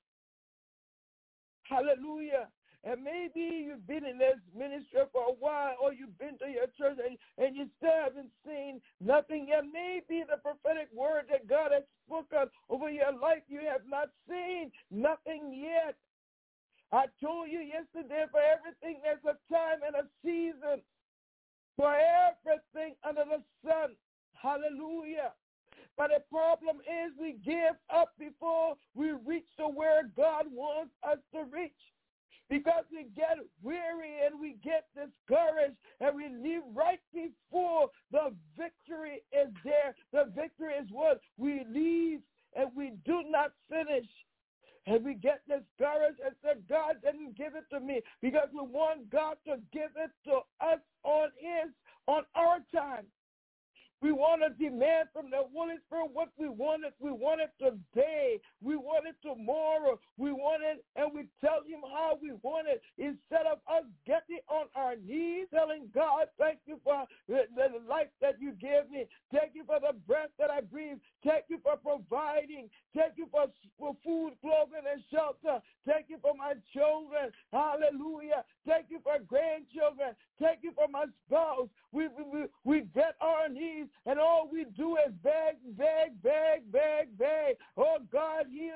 Hallelujah. And maybe you've been in this ministry for a while, or you've been to your church and, and you still haven't seen nothing yet. Maybe the prophetic word that God has spoken over your life, you have not seen nothing yet. I told you yesterday, for everything there's a time and a season. For everything under the sun. Hallelujah. But the problem is we give up before we reach to where God wants us to reach. Because we get weary and we get discouraged and we leave right before the victory is there. The victory is what? We leave and we do not finish. And we get discouraged and say, God didn't give it to me, because we want God to give it to us on his, on our time. We want to demand from the Holy Spirit what we wanted. We want it today. We want it tomorrow. We want it, and we tell him how we want it. Instead of us getting on our knees, telling God, thank you for the, the life that you gave me. Thank you for the breath that I breathe. Thank you for providing. Thank you for, for food, clothing, and shelter. Thank you for my children. Hallelujah. Thank you for grandchildren. Thank you for my spouse. We, we, we, we get on our knees, and all we do is beg, beg, beg, beg, beg. Oh, God, heal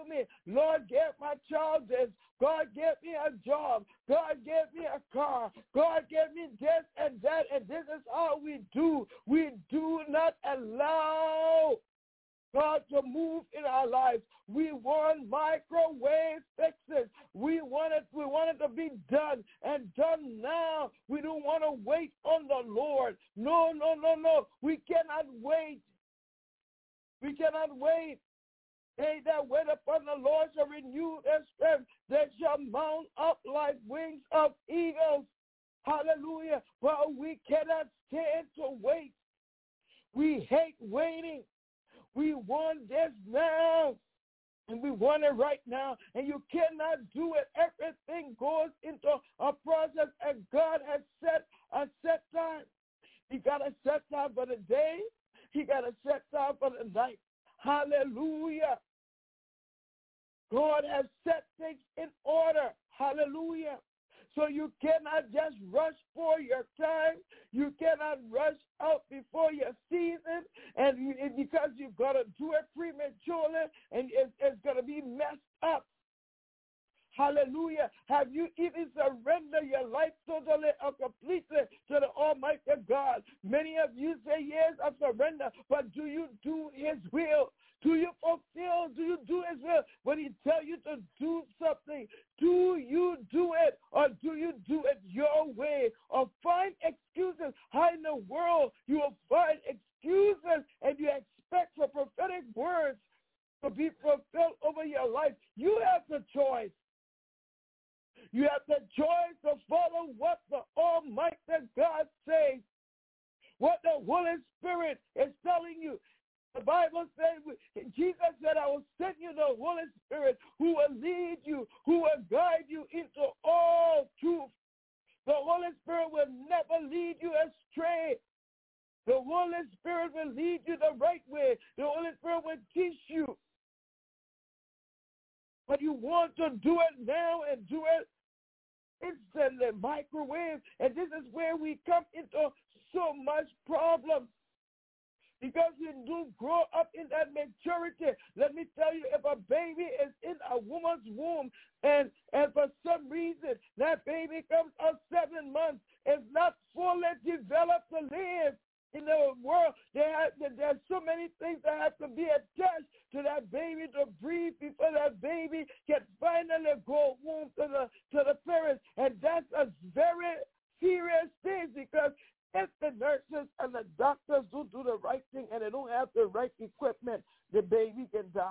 and this is how we do. We do not allow God to move in our lives. We want microwave fixes. We want it, we want it to be done and done now. We don't want to wait on the Lord. No, no, no, no. We cannot wait. We cannot wait. They that wait upon the Lord shall renew their strength. They shall mount up like wings of eagles. Hallelujah. But we cannot stand to wait. We hate waiting. We want this now, and we want it right now, and you cannot do it. Everything goes into a process, and God has set a set time. He got a set time for the day. He got a set time for the night. Hallelujah. God has set things in order. Hallelujah. So you cannot just rush for your time. You cannot rush out before your season, and you, because you're going to do it prematurely, and it's, it's going to be messed up. Hallelujah. Have you even surrendered your life totally or completely to the Almighty God? Many of you say, yes, I surrender, but do you do his will? Do you fulfill? Do you do his will? When he tells you to do something, do you do it, or do you do it your way? Or find excuses? How in the world you will find excuses and you expect for prophetic words to be fulfilled over your life? You have the choice. You have the choice to follow what the Almighty God says, what the Holy Spirit is telling you. The Bible says, Jesus said, I will send you the Holy Spirit who will lead you, who will guide you into all truth. The Holy Spirit will never lead you astray. The Holy Spirit will lead you the right way. The Holy Spirit will teach you. But you want to do it now and do it instantly, microwave. And this is where we come into so much problem. Because we do grow up in that maturity. Let me tell you, if a baby is in a woman's womb and, and for some reason that baby comes out seven months, is not fully developed to live in the world, there have, there's so many things that have to be attached to that baby to breathe before that baby can finally go home to the, to the parents. And that's a very serious thing, because if the nurses and the doctors don't do the right thing and they don't have the right equipment, the baby can die.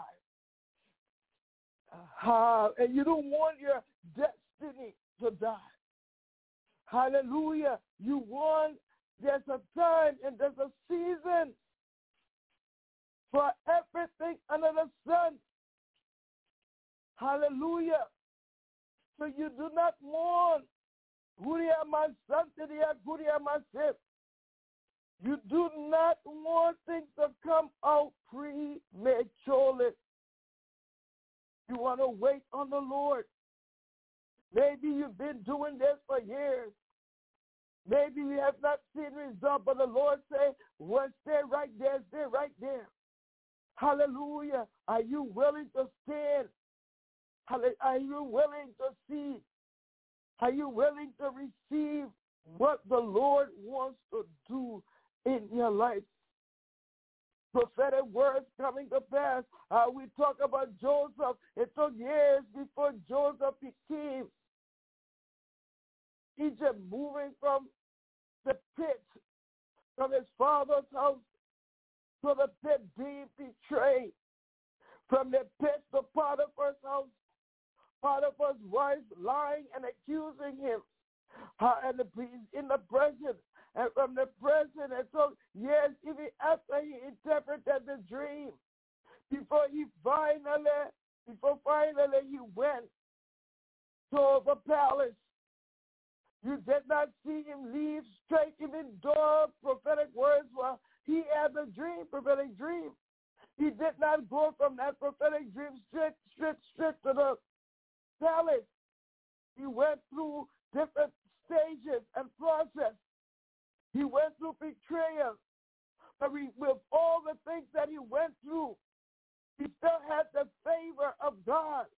Uh, and you don't want your destiny to die. Hallelujah. You want, there's a time and there's a season for everything under the sun. Hallelujah. So you do not mourn. You do not want things to come out prematurely. You want to wait on the Lord. Maybe you've been doing this for years. Maybe you have not seen results, but the Lord say, well, stay right there, stay right there. Hallelujah. Are you willing to stand? Are you willing to see? Are you willing to receive what the Lord wants to do in your life? Prophetic words coming to pass. Uh, we talk about Joseph. It took years before Joseph became Egypt, moving from the pit, from his father's house to the pit, being betrayed. From the pit to Potiphar's house, Potiphar's wife lying and accusing him. Uh, and the, in the prison, and from the prison, and so years even after he interpreted the dream, before he finally, before finally he went to the palace, you did not see him leave straight, even though prophetic words were, he had a dream, prophetic dream. He did not go from that prophetic dream straight, straight, straight to the palace. He went through different stages and process. He went through betrayal. But we, with all the things that he went through, he still had the favor of God.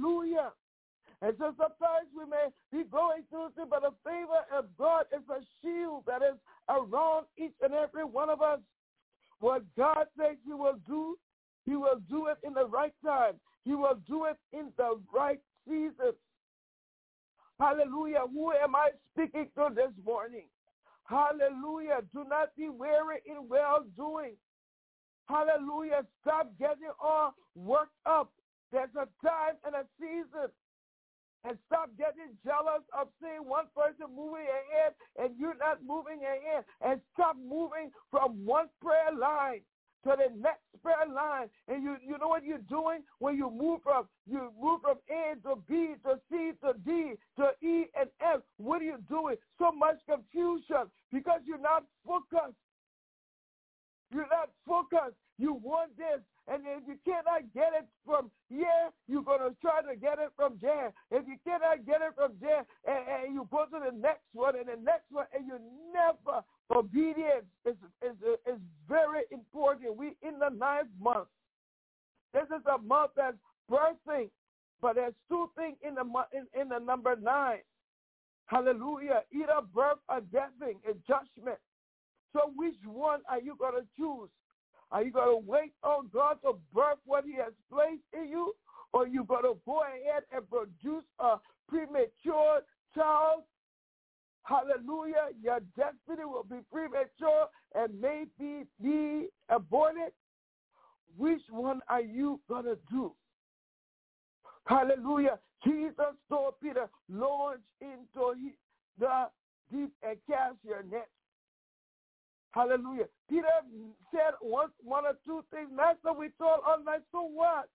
Hallelujah. And so sometimes we may be going through things, but the favor of God is a shield shield that is around each and every one of us. What God says he will do, he will do it in the right time. He will do it in the right season. Hallelujah. Who am I speaking to this morning? Hallelujah. Do not be weary in well-doing. Hallelujah. Stop getting all worked up. There's a time and a season. And stop getting jealous of seeing one person moving ahead and you're not moving ahead. And stop moving from one prayer line to the next prayer line. And you you know what you're doing? When you move from you move from A to B to C to D to E and F, what are you doing? So much confusion because you're not focused. You're not focused. You want this, and if you cannot get it from here, you're going to try to get it from there. If you cannot get it from there, and, and you go to the next one and the next one, and you never, obedience is, is, is very important. We in the ninth month. This is a month that's birthing, but there's two things in the, in, in the number nine. Hallelujah. Either birth or deathing, a judgment. So which one are you going to choose? Are you going to wait on God to birth what he has placed in you? Or are you going to go ahead and produce a premature child? Hallelujah. Your destiny will be premature and maybe be aborted. Which one are you going to do? Hallelujah. Jesus told Peter, launch into the deep and cast your net. Hallelujah. Peter said one, one or two things. Master, we told all night, so what?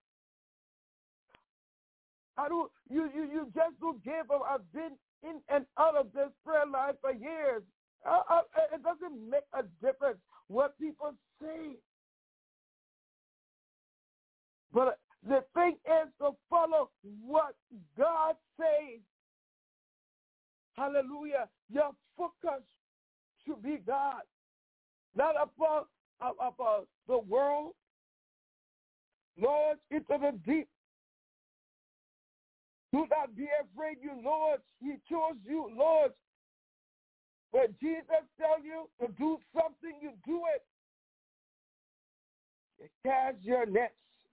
I do, you, you, you just do give up. I've been in and out of this prayer life for years. Uh, uh, it doesn't make a difference what people say. But the thing is to follow what God says. Hallelujah. Your focus should be God. Not about, about the world. Lord, into the deep. Do not be afraid, you Lord. He chose you, Lord. When Jesus tells you to do something, you do it. You cast your nets.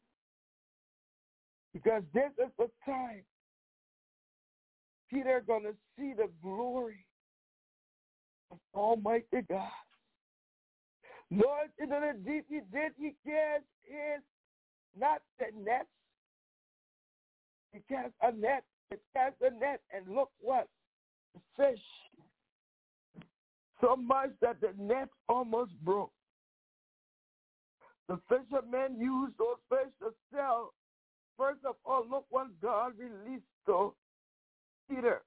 Because this is the time Peter going to see the glory of Almighty God. Lord, into the deep he did, he cast his, not the nets. He cast a net, he cast a net, and look what? The fish. So much that the net almost broke. The fishermen used those fish to sell. First of all, look what God released to Peter.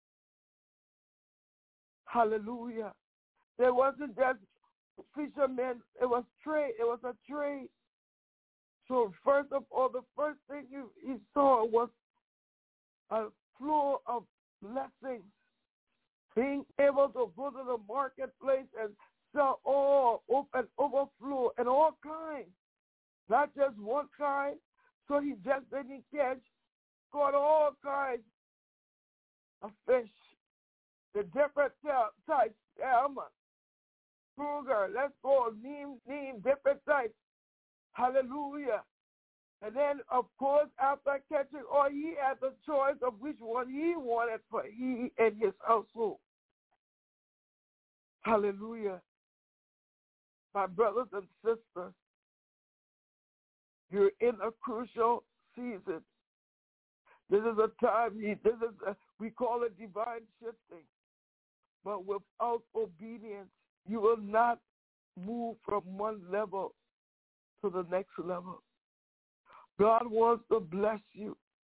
Hallelujah. There wasn't just fishermen, it was trade. It was a trade. So first of all, the first thing you, he saw was a flow of blessings. Being able to go to the marketplace and sell all and overflow and all kinds. Not just one kind. So he just didn't catch, caught all kinds of fish. The different types, salmon, Kruger, let's go, name, name, different types. Hallelujah. And then, of course, after catching all, he had the choice of which one he wanted for he and his household. Hallelujah. My brothers and sisters, you're in a crucial season. This is a time, this is a, we call it divine shifting. But without obedience, you will not move from one level to the next level. God wants to bless you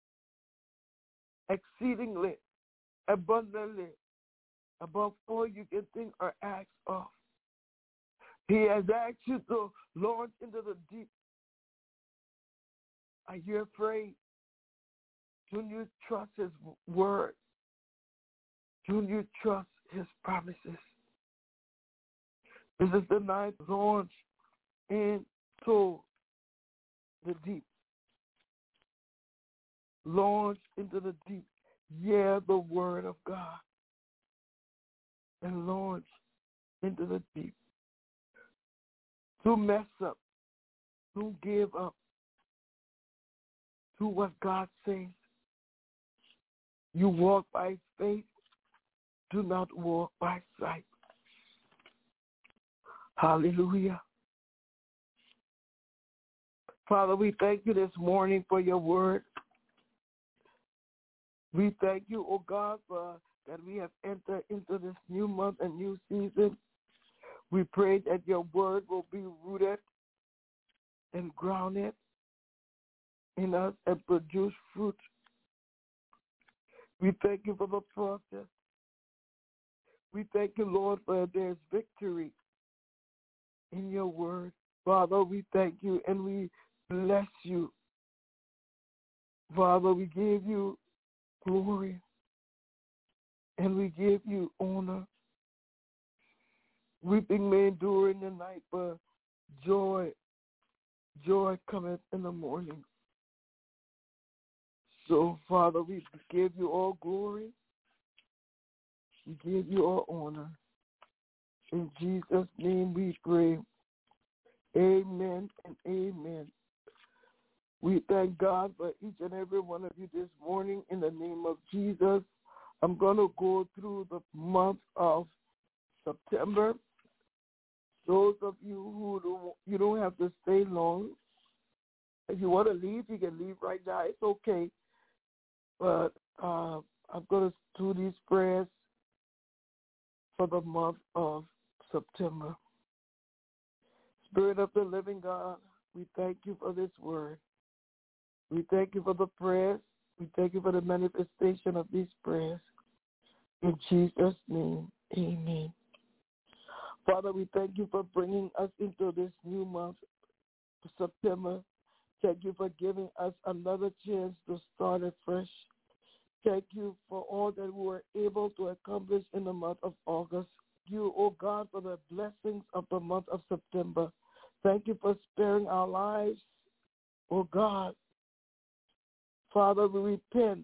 exceedingly, abundantly, above all you can think or ask of. He has asked you to launch into the deep. Are you afraid? Do you trust his word? Do you trust his promises? This is the ninth launch into the deep. Launch into the deep. Hear the word of God. And launch into the deep. Don't mess up. Don't give up. Do what God says. You walk by faith. Do not walk by sight. Hallelujah. Father, we thank you this morning for your word. We thank you, oh God, for that we have entered into this new month and new season. We pray that your word will be rooted and grounded in us and produce fruit. We thank you for the process. We thank you, Lord, for there's victory in your word. Father, we thank you and we bless you. Father, we give you glory and we give you honor. Weeping may endure in the night, but joy, joy cometh in the morning. So, Father, we give you all glory. We give you all honor. In Jesus' name we pray. Amen and amen. We thank God for each and every one of you this morning in the name of Jesus. I'm going to go through the month of September. Those of you who don't, you don't have to stay long. If you want to leave, you can leave right now. It's okay. But uh, I'm going to do these prayers for the month of September. Spirit of the living God, we thank you for this word. We thank you for the prayers. We thank you for the manifestation of these prayers. In Jesus' name, amen. Father, we thank you for bringing us into this new month, September. Thank you for giving us another chance to start afresh. Thank you for all that we were able to accomplish in the month of August. Thank you, oh God, for the blessings of the month of September. Thank you for sparing our lives, oh God. Father, we repent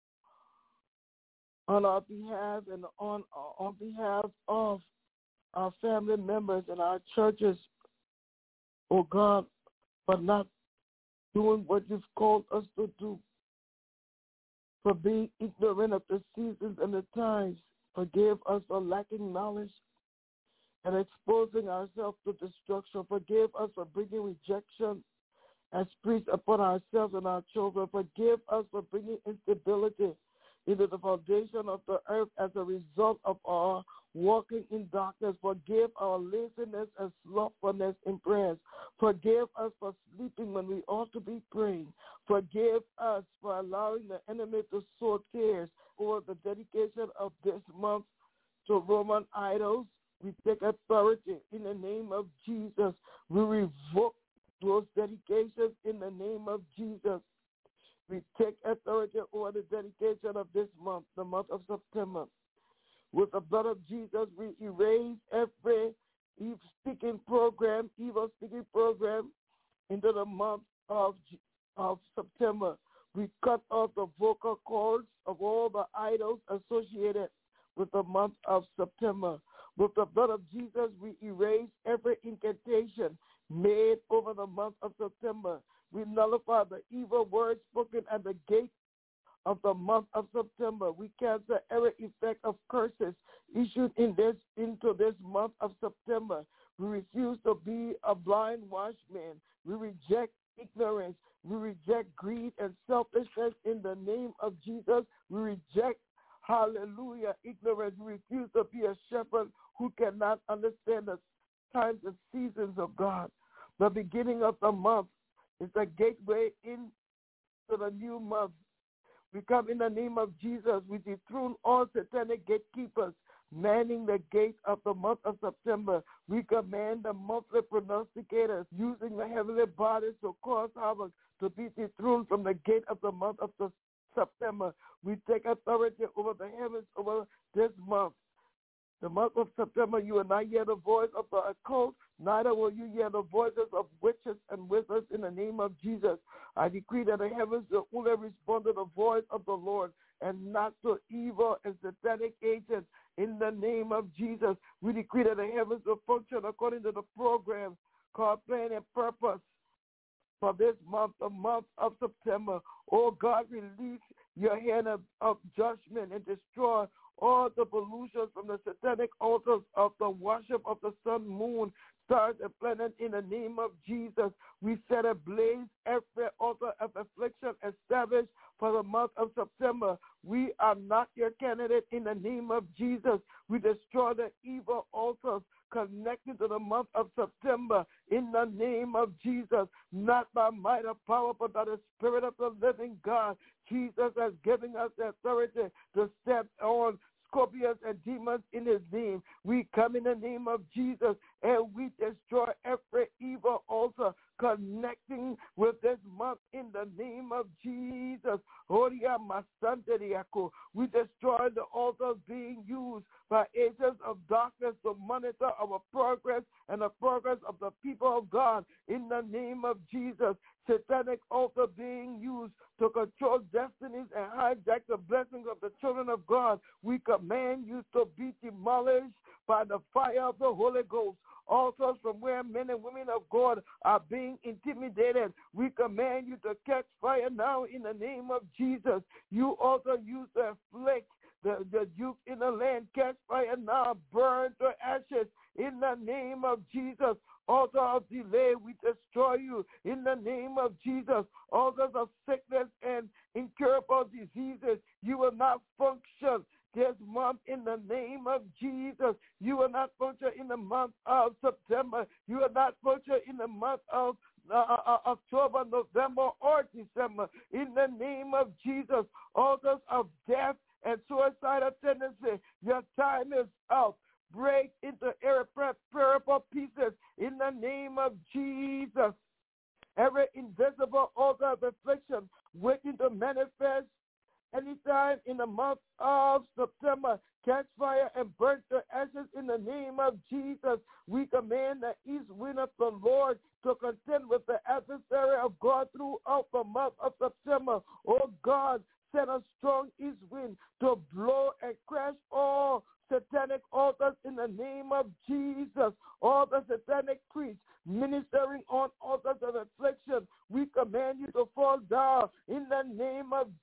on our behalf and on, on behalf of our family members and our churches, oh God, for not doing what you've called us to do, for being ignorant of the seasons and the times. Forgive us for lacking knowledge and exposing ourselves to destruction. Forgive us for bringing rejection as priests upon ourselves and our children. Forgive us for bringing instability into the foundation of the earth as a result of our walking in darkness. Forgive our laziness and slothfulness in prayers. Forgive us for sleeping when we ought to be praying. Forgive us for allowing the enemy to sow tears over the dedication of this month to Roman idols. We take authority in the name of Jesus. We revoke those dedications in the name of Jesus. We take authority over the dedication of this month, the month of September. With the blood of Jesus, we erase every evil speaking program, evil speaking program into the month of, of September. We cut off the vocal cords of all the idols associated with the month of September. With the blood of Jesus, we erase every incantation made over the month of September. We nullify the evil words spoken at the gate of the month of September. We cancel every effect of curses issued in this into this month of September. We refuse to be a blind watchman. We reject ignorance. We reject greed and selfishness in the name of Jesus. We reject, hallelujah, ignorance. We refuse to be a shepherd who cannot understand the times and seasons of God. The beginning of the month is a gateway into the new month. We come in the name of Jesus. We dethrone all satanic gatekeepers manning the gate of the month of September. We command the monthly prognosticators using the heavenly bodies to cause havoc to be dethroned from the gate of the month of the September. We take authority over the heavens over this month. The month of September, you will not hear the voice of the occult, neither will you hear the voices of witches and wizards in the name of Jesus. I decree that the heavens will only respond to the voice of the Lord and not to evil and satanic agents In the name of Jesus, we decree that the heavens will function according to the program called Plan and Purpose for this month, the month of September. Oh God, release your hand of, of judgment and destroy all the pollution from the satanic altars of the worship of the sun, moon, stars, and planets in the name of Jesus. We set ablaze every altar of affliction established for the month of September. We are not your candidate in the name of Jesus. We destroy the evil altars connected to the month of September in the name of Jesus, not by might or power, but by the Spirit of the living God. Jesus has given us the authority to step on scorpions and demons in his name. We come in the name of Jesus and we destroy every evil altar connecting with this month in the name of Jesus. We destroy the altars being used by agents of darkness to monitor our progress and the progress of the people of God in the name of Jesus. Satanic altar being used to control destinies and hijack the blessings of the children of God. We command you to be demolished by the fire of the Holy Ghost. Altars from where men and women of God are being intimidated, we command you to catch fire now in the name of Jesus. You also use to afflict the, the youth in the land. Catch fire now, burn to ashes in the name of Jesus. Altar of delay, we destroy you in the name of Jesus. Altars of sickness and incurable diseases, you will not function this month in the name of Jesus. You will not function in the month of September. You will not function in the month of uh, uh, October, November, or December. In the name of Jesus, altars of death and suicidal tendency, your time is up. Break into irreparable pieces in the name of Jesus. Every invisible altar of affliction waiting to manifest anytime in the month of September, catch fire and burn to ashes in the name of Jesus. We command the east wind of the Lord to contend with the adversary of God throughout the month of September. Oh God, send a strong east wind to blow and crash all satanic altars in the name of Jesus. All the satanic priests ministering on altars of affliction, we command you to fall down in the name of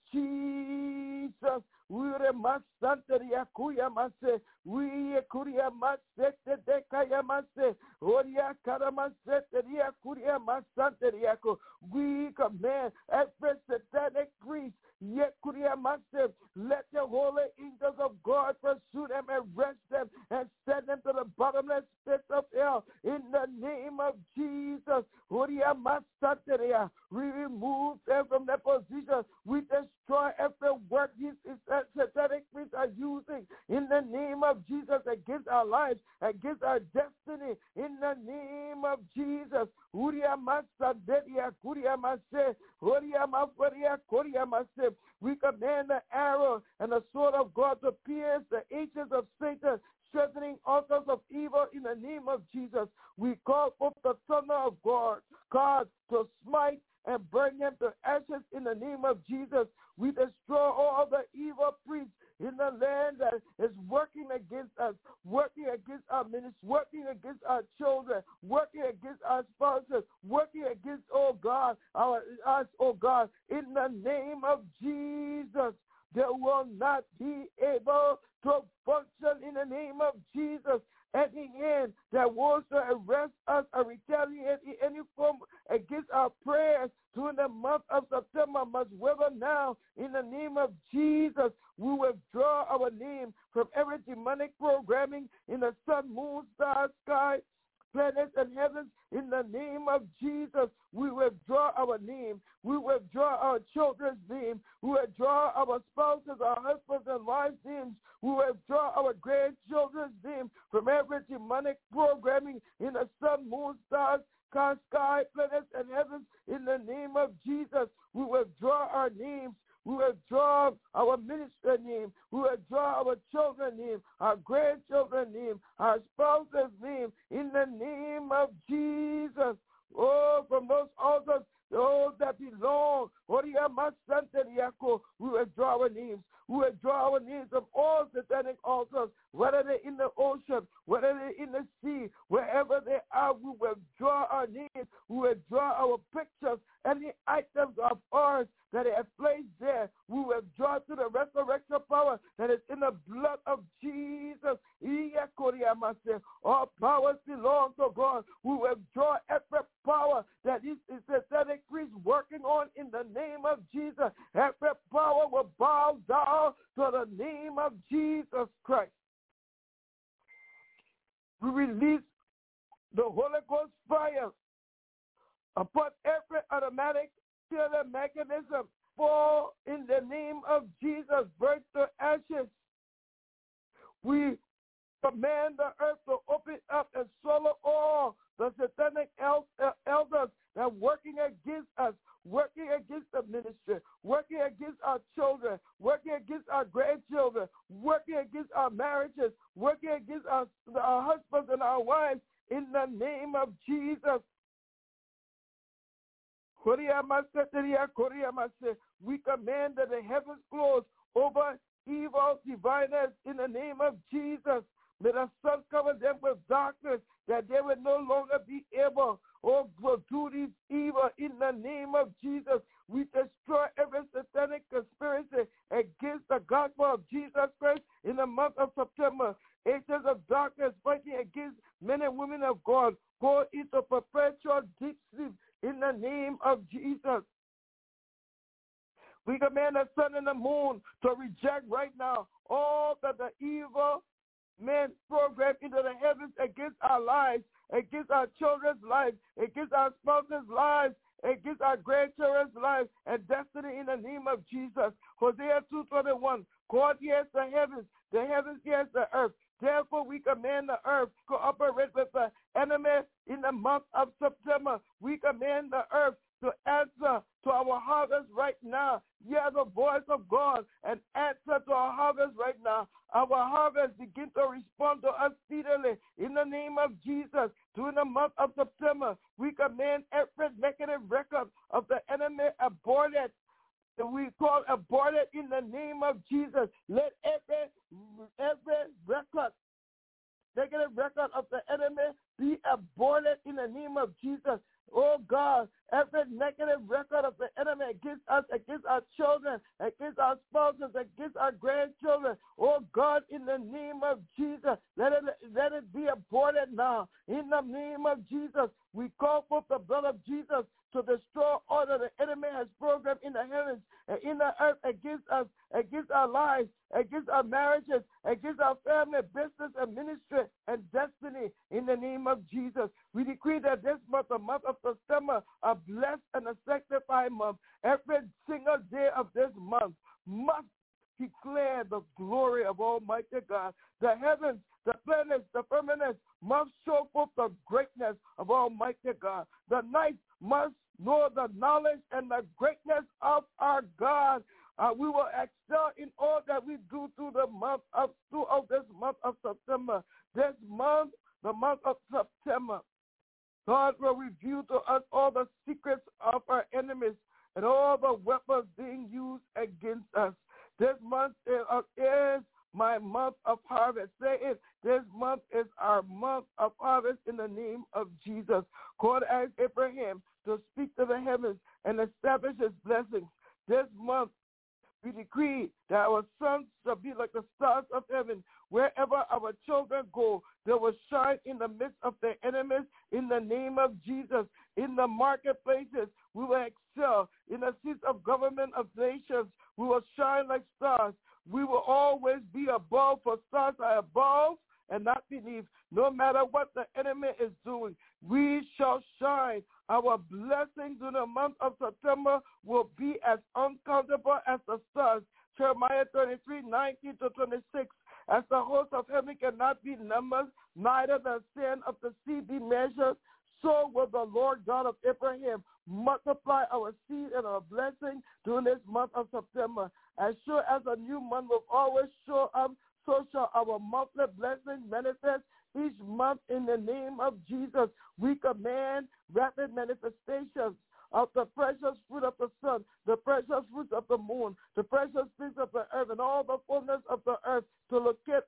Jesus. We remasanteria kuyamase, we kuryamasete dekayamase, oria karamaseteria kuryamasanteriako. We command every satanic priest, yet kuryamase, let the holy angels of God pursue them and arrest them and send them to the bottomless pit of hell in the name of Jesus. Oryamasanteria. We remove them from their position. We destroy every work these satanic priests are using in the name of Jesus against our lives, against our destiny, in the name of Jesus. We command the arrow and the sword of God to pierce the agents of Satan, strengthening altars of evil in the name of Jesus. We call forth the thunder of God, God to smite and burn them to ashes in the name of Jesus. We destroy all the evil priests in the land that is working against us, working against our ministry, working against our children, working against our spouses, working against, oh God, our us, oh God, in the name of Jesus. They will not be able to function in the name of Jesus. Any hand that wants to arrest us or retaliate in any form against our prayers during the month of September must wither now in the name of Jesus. We withdraw our name from every demonic programming in the sun, moon, stars, sky, planets, and heavens. In the name of Jesus, we withdraw our name. We withdraw our children's name. We withdraw our spouses, our husbands, and wives' names. We withdraw our grandchildren's name from every demonic programming in the sun, moon, stars, sky, planets, and heavens. In the name of Jesus, we withdraw our names. We withdraw our ministry name. We withdraw our children's name, our grandchildren's name, our spouse's name, in the name of Jesus. Oh, from those altars, those that belong, we withdraw our names. We withdraw our names from all satanic altars whether they're in the sea, wherever they are, we withdraw our names, we withdraw our pictures, any items of ours that they have placed there, we withdraw to the resurrection power that is in the blood of Jesus. All powers belong to God. We withdraw every power that is satanic priest working on in the name of Jesus. Every power will bow down to the name of Jesus Christ. We release the Holy Ghost fire upon every automatic killer mechanism. Fall in the name of Jesus, burn to ashes. We command the earth to open up and swallow all the satanic el- elders that are working against us, working against the ministry, working against our children, working against our grandchildren, working against our marriages, working against our, our husbands and our wives, in the name of Jesus. We command that the heavens close over evil diviners in the name of Jesus. May the sun cover them with darkness, that they will no longer be able oh, to do this evil in the name of Jesus. We destroy every satanic conspiracy against the gospel of Jesus Christ in the month of September. Agents of darkness fighting against men and women of God go into perpetual deep sleep in the name of Jesus. We command the sun and the moon to reject right now all that the evil men program into the heavens against our lives, against our children's lives, against our spouses' lives, against our grandchildren's lives and destiny in the name of Jesus. Hosea two twenty-one, God hears the heavens, the heavens hears the earth. Therefore, we command the earth to cooperate with the enemy in the month of September. We command the earth to answer to our harvest right now. Hear the voice of God and answer to our harvest right now. Our harvest begin to respond to us speedily in the name of Jesus. During the month of September, we command every negative record of the enemy aborted. We call aborted in the name of Jesus. Let every every record, negative record of the enemy be aborted in the name of Jesus. Oh God, every negative record of the enemy against us, against our children, against our spouses, against our grandchildren. Oh God, in the name of Jesus, let it, let it be aborted now. In the name of Jesus, we call forth the blood of Jesus to destroy all that the enemy has programmed in the heavens and in the earth against us, against our lives, against our marriages, against our family, business, and ministry, and destiny in the name of Jesus. We decree that this month, the month of September, a blessed and a sanctified month. Every single day of this month must declare the glory of Almighty God. The heavens, the planets, the firmaments must show forth the greatness of Almighty God. The night must know the knowledge and the greatness of our God. Uh, we will excel in all that we do through the month of throughout this month of September. This month, the month of September, God will reveal to us all the secrets of our enemies and all the weapons being used against us. This month is, uh, is my month of harvest. Say it. This month is our month of harvest in the name of Jesus. God asked Abraham to speak to the heavens and establish his blessings. This month, we decree that our sons shall be like the stars of heaven. Wherever our children go, they will shine in the midst of their enemies in the name of Jesus. In the marketplaces, we will excel. In the seats of government of nations, we will shine like stars. We will always be above, for stars are above and not beneath. No matter what the enemy is doing, we shall shine. Our blessings in the month of September will be as uncountable as the stars. Jeremiah thirty-three, nineteen to twenty-six. As the host of heaven cannot be numbered, neither the sand of the sea be measured, so will the Lord God of Abraham multiply our seed and our blessing during this month of September. As sure as a new month will always show up, so shall our monthly blessings manifest each month in the name of Jesus. We command rapid manifestations of the precious fruit of the sun, the precious fruits of the moon, the precious things of the earth, and all the fullness of the earth to locate us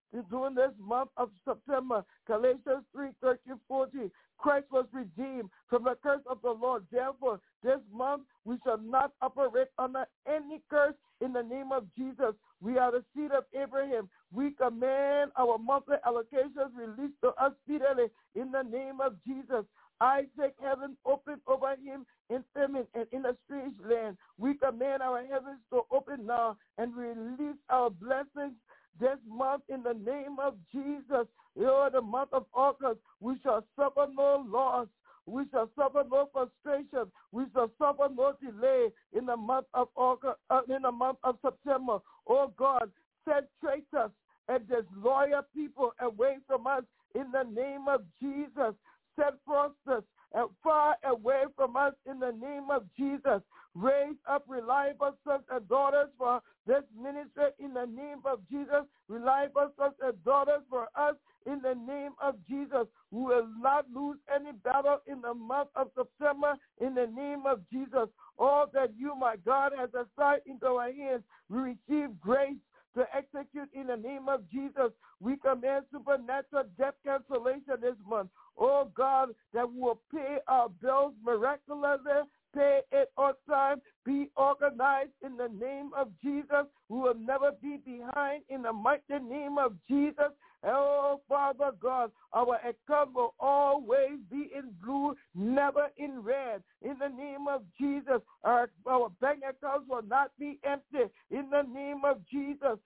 during this month of September. Galatians three, thirteen, fourteen. Christ was redeemed from the curse of the Lord. Therefore, this month we shall not operate under any curse in the name of Jesus. We are the seed of Abraham. We command our monthly allocations released to us speedily in the name of Jesus. Isaac, heaven open over him in famine and in a strange land. We command our heavens to open now and release our blessings this month in the name of Jesus. Oh, the month of August, we shall suffer no loss. We shall suffer no frustration. We shall suffer no delay in the month of August, uh, in the month of September. Oh God, send traitors and disloyal people away from us in the name of Jesus. Send fraudsters and far away from us in the name of Jesus. Raise up reliable sons and daughters for this ministry in the name of Jesus. Reliable sons and daughters for us in the name of Jesus. We will not lose any battle in the month of September in the name of Jesus. All that you, my God, has assigned into our hands, we receive grace to execute in the name of Jesus. We command supernatural debt cancellation this month. Oh God, that we will pay our bills miraculously, pay it on time, be organized in the name of Jesus. We will never be behind in the mighty name of Jesus. Oh, Father God, our account will always be in blue, never in red. In the name of Jesus, our, our bank accounts will not be empty. In the name of Jesus,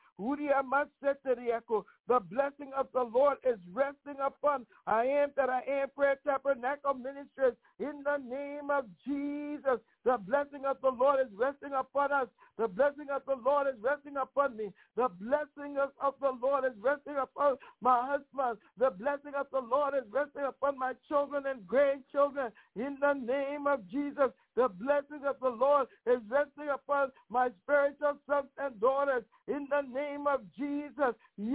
the blessing of the Lord is resting upon I Am That I Am Prayer Tabernacle Ministries. In the name of Jesus, the blessing of the Lord is resting upon us. The blessing of the Lord is resting upon me. The blessing of, of the Lord is resting upon my husband. The blessing of the Lord is resting upon my children and grandchildren. In the name of Jesus, the blessing of the Lord is resting upon my spiritual sons and daughters. In the name of Jesus,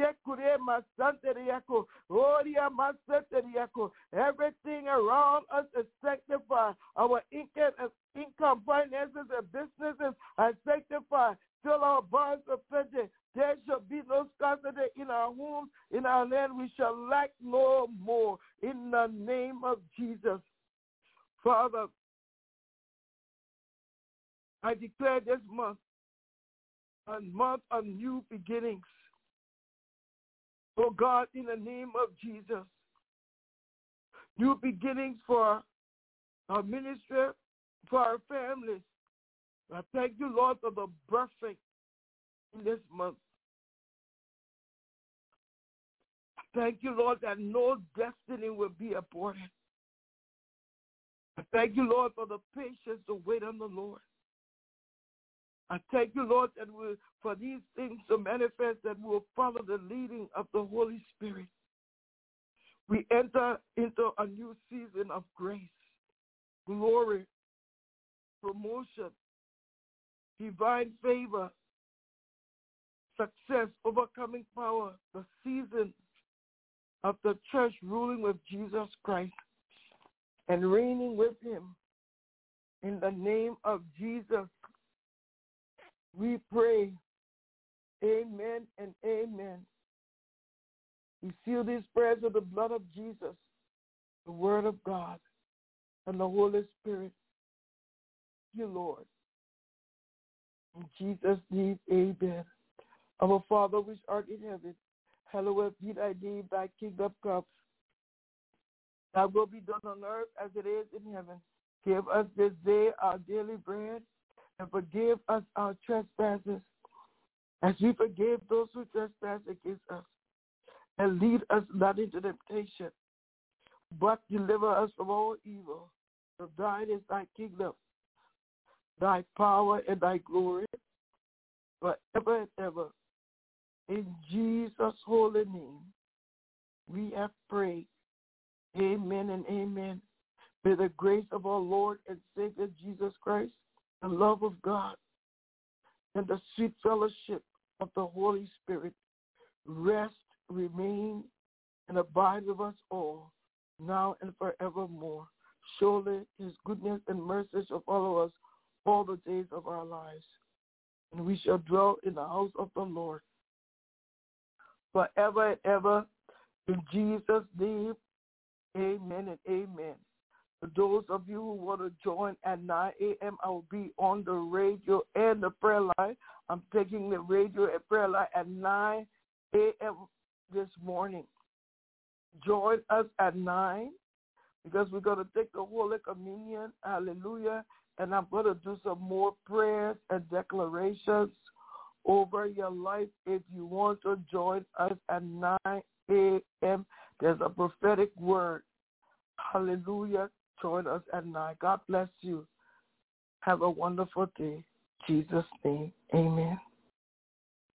everything around us is sanctified. Our income, income finances, and businesses are sanctified. Till our barns are plenty. There shall be no scarcity in our homes, in our land. We shall lack no more. In the name of Jesus. Father, I declare this month a month of new beginnings. Oh God, in the name of Jesus. New beginnings for our ministry, for our families. I thank you, Lord, for the birthing in this month. I thank you, Lord, that no destiny will be aborted. I thank you, Lord, for the patience to wait on the Lord. I thank you, Lord, that we, for these things to manifest, that we will follow the leading of the Holy Spirit. We enter into a new season of grace, glory, promotion, divine favor, success, overcoming power, the season of the church ruling with Jesus Christ and reigning with him. In the name of Jesus, we pray. Amen and amen. We seal these prayers with the blood of Jesus, the Word of God, and the Holy Spirit. Thank you, Lord. In Jesus' name, amen. Our Father which art in heaven, hallowed be thy name, thy kingdom come. Thy will be done on earth as it is in heaven. Give us this day our daily bread, and forgive us our trespasses, as we forgive those who trespass against us. And lead us not into temptation, but deliver us from all evil. For thine is thy kingdom, thy power, and thy glory, forever and ever. In Jesus' holy name, we have prayed. Amen and amen. May the grace of our Lord and Savior Jesus Christ, the love of God, and the sweet fellowship of the Holy Spirit rest, remain, and abide with us all, now and forevermore. Surely his goodness and mercy shall follow us all the days of our lives, and we shall dwell in the house of the Lord forever and ever. In Jesus' name, amen and amen. For those of you who want to join at nine a.m., I will be on the radio and the prayer line. I'm taking the radio and prayer line at nine a.m. this morning. Join us at nine because we're going to take the Holy Communion. Hallelujah. And I'm going to do some more prayers and declarations over your life. If you want to join us at nine a.m., there's a prophetic word. Hallelujah. Join us at nine. God bless you. Have a wonderful day. In Jesus' name, amen.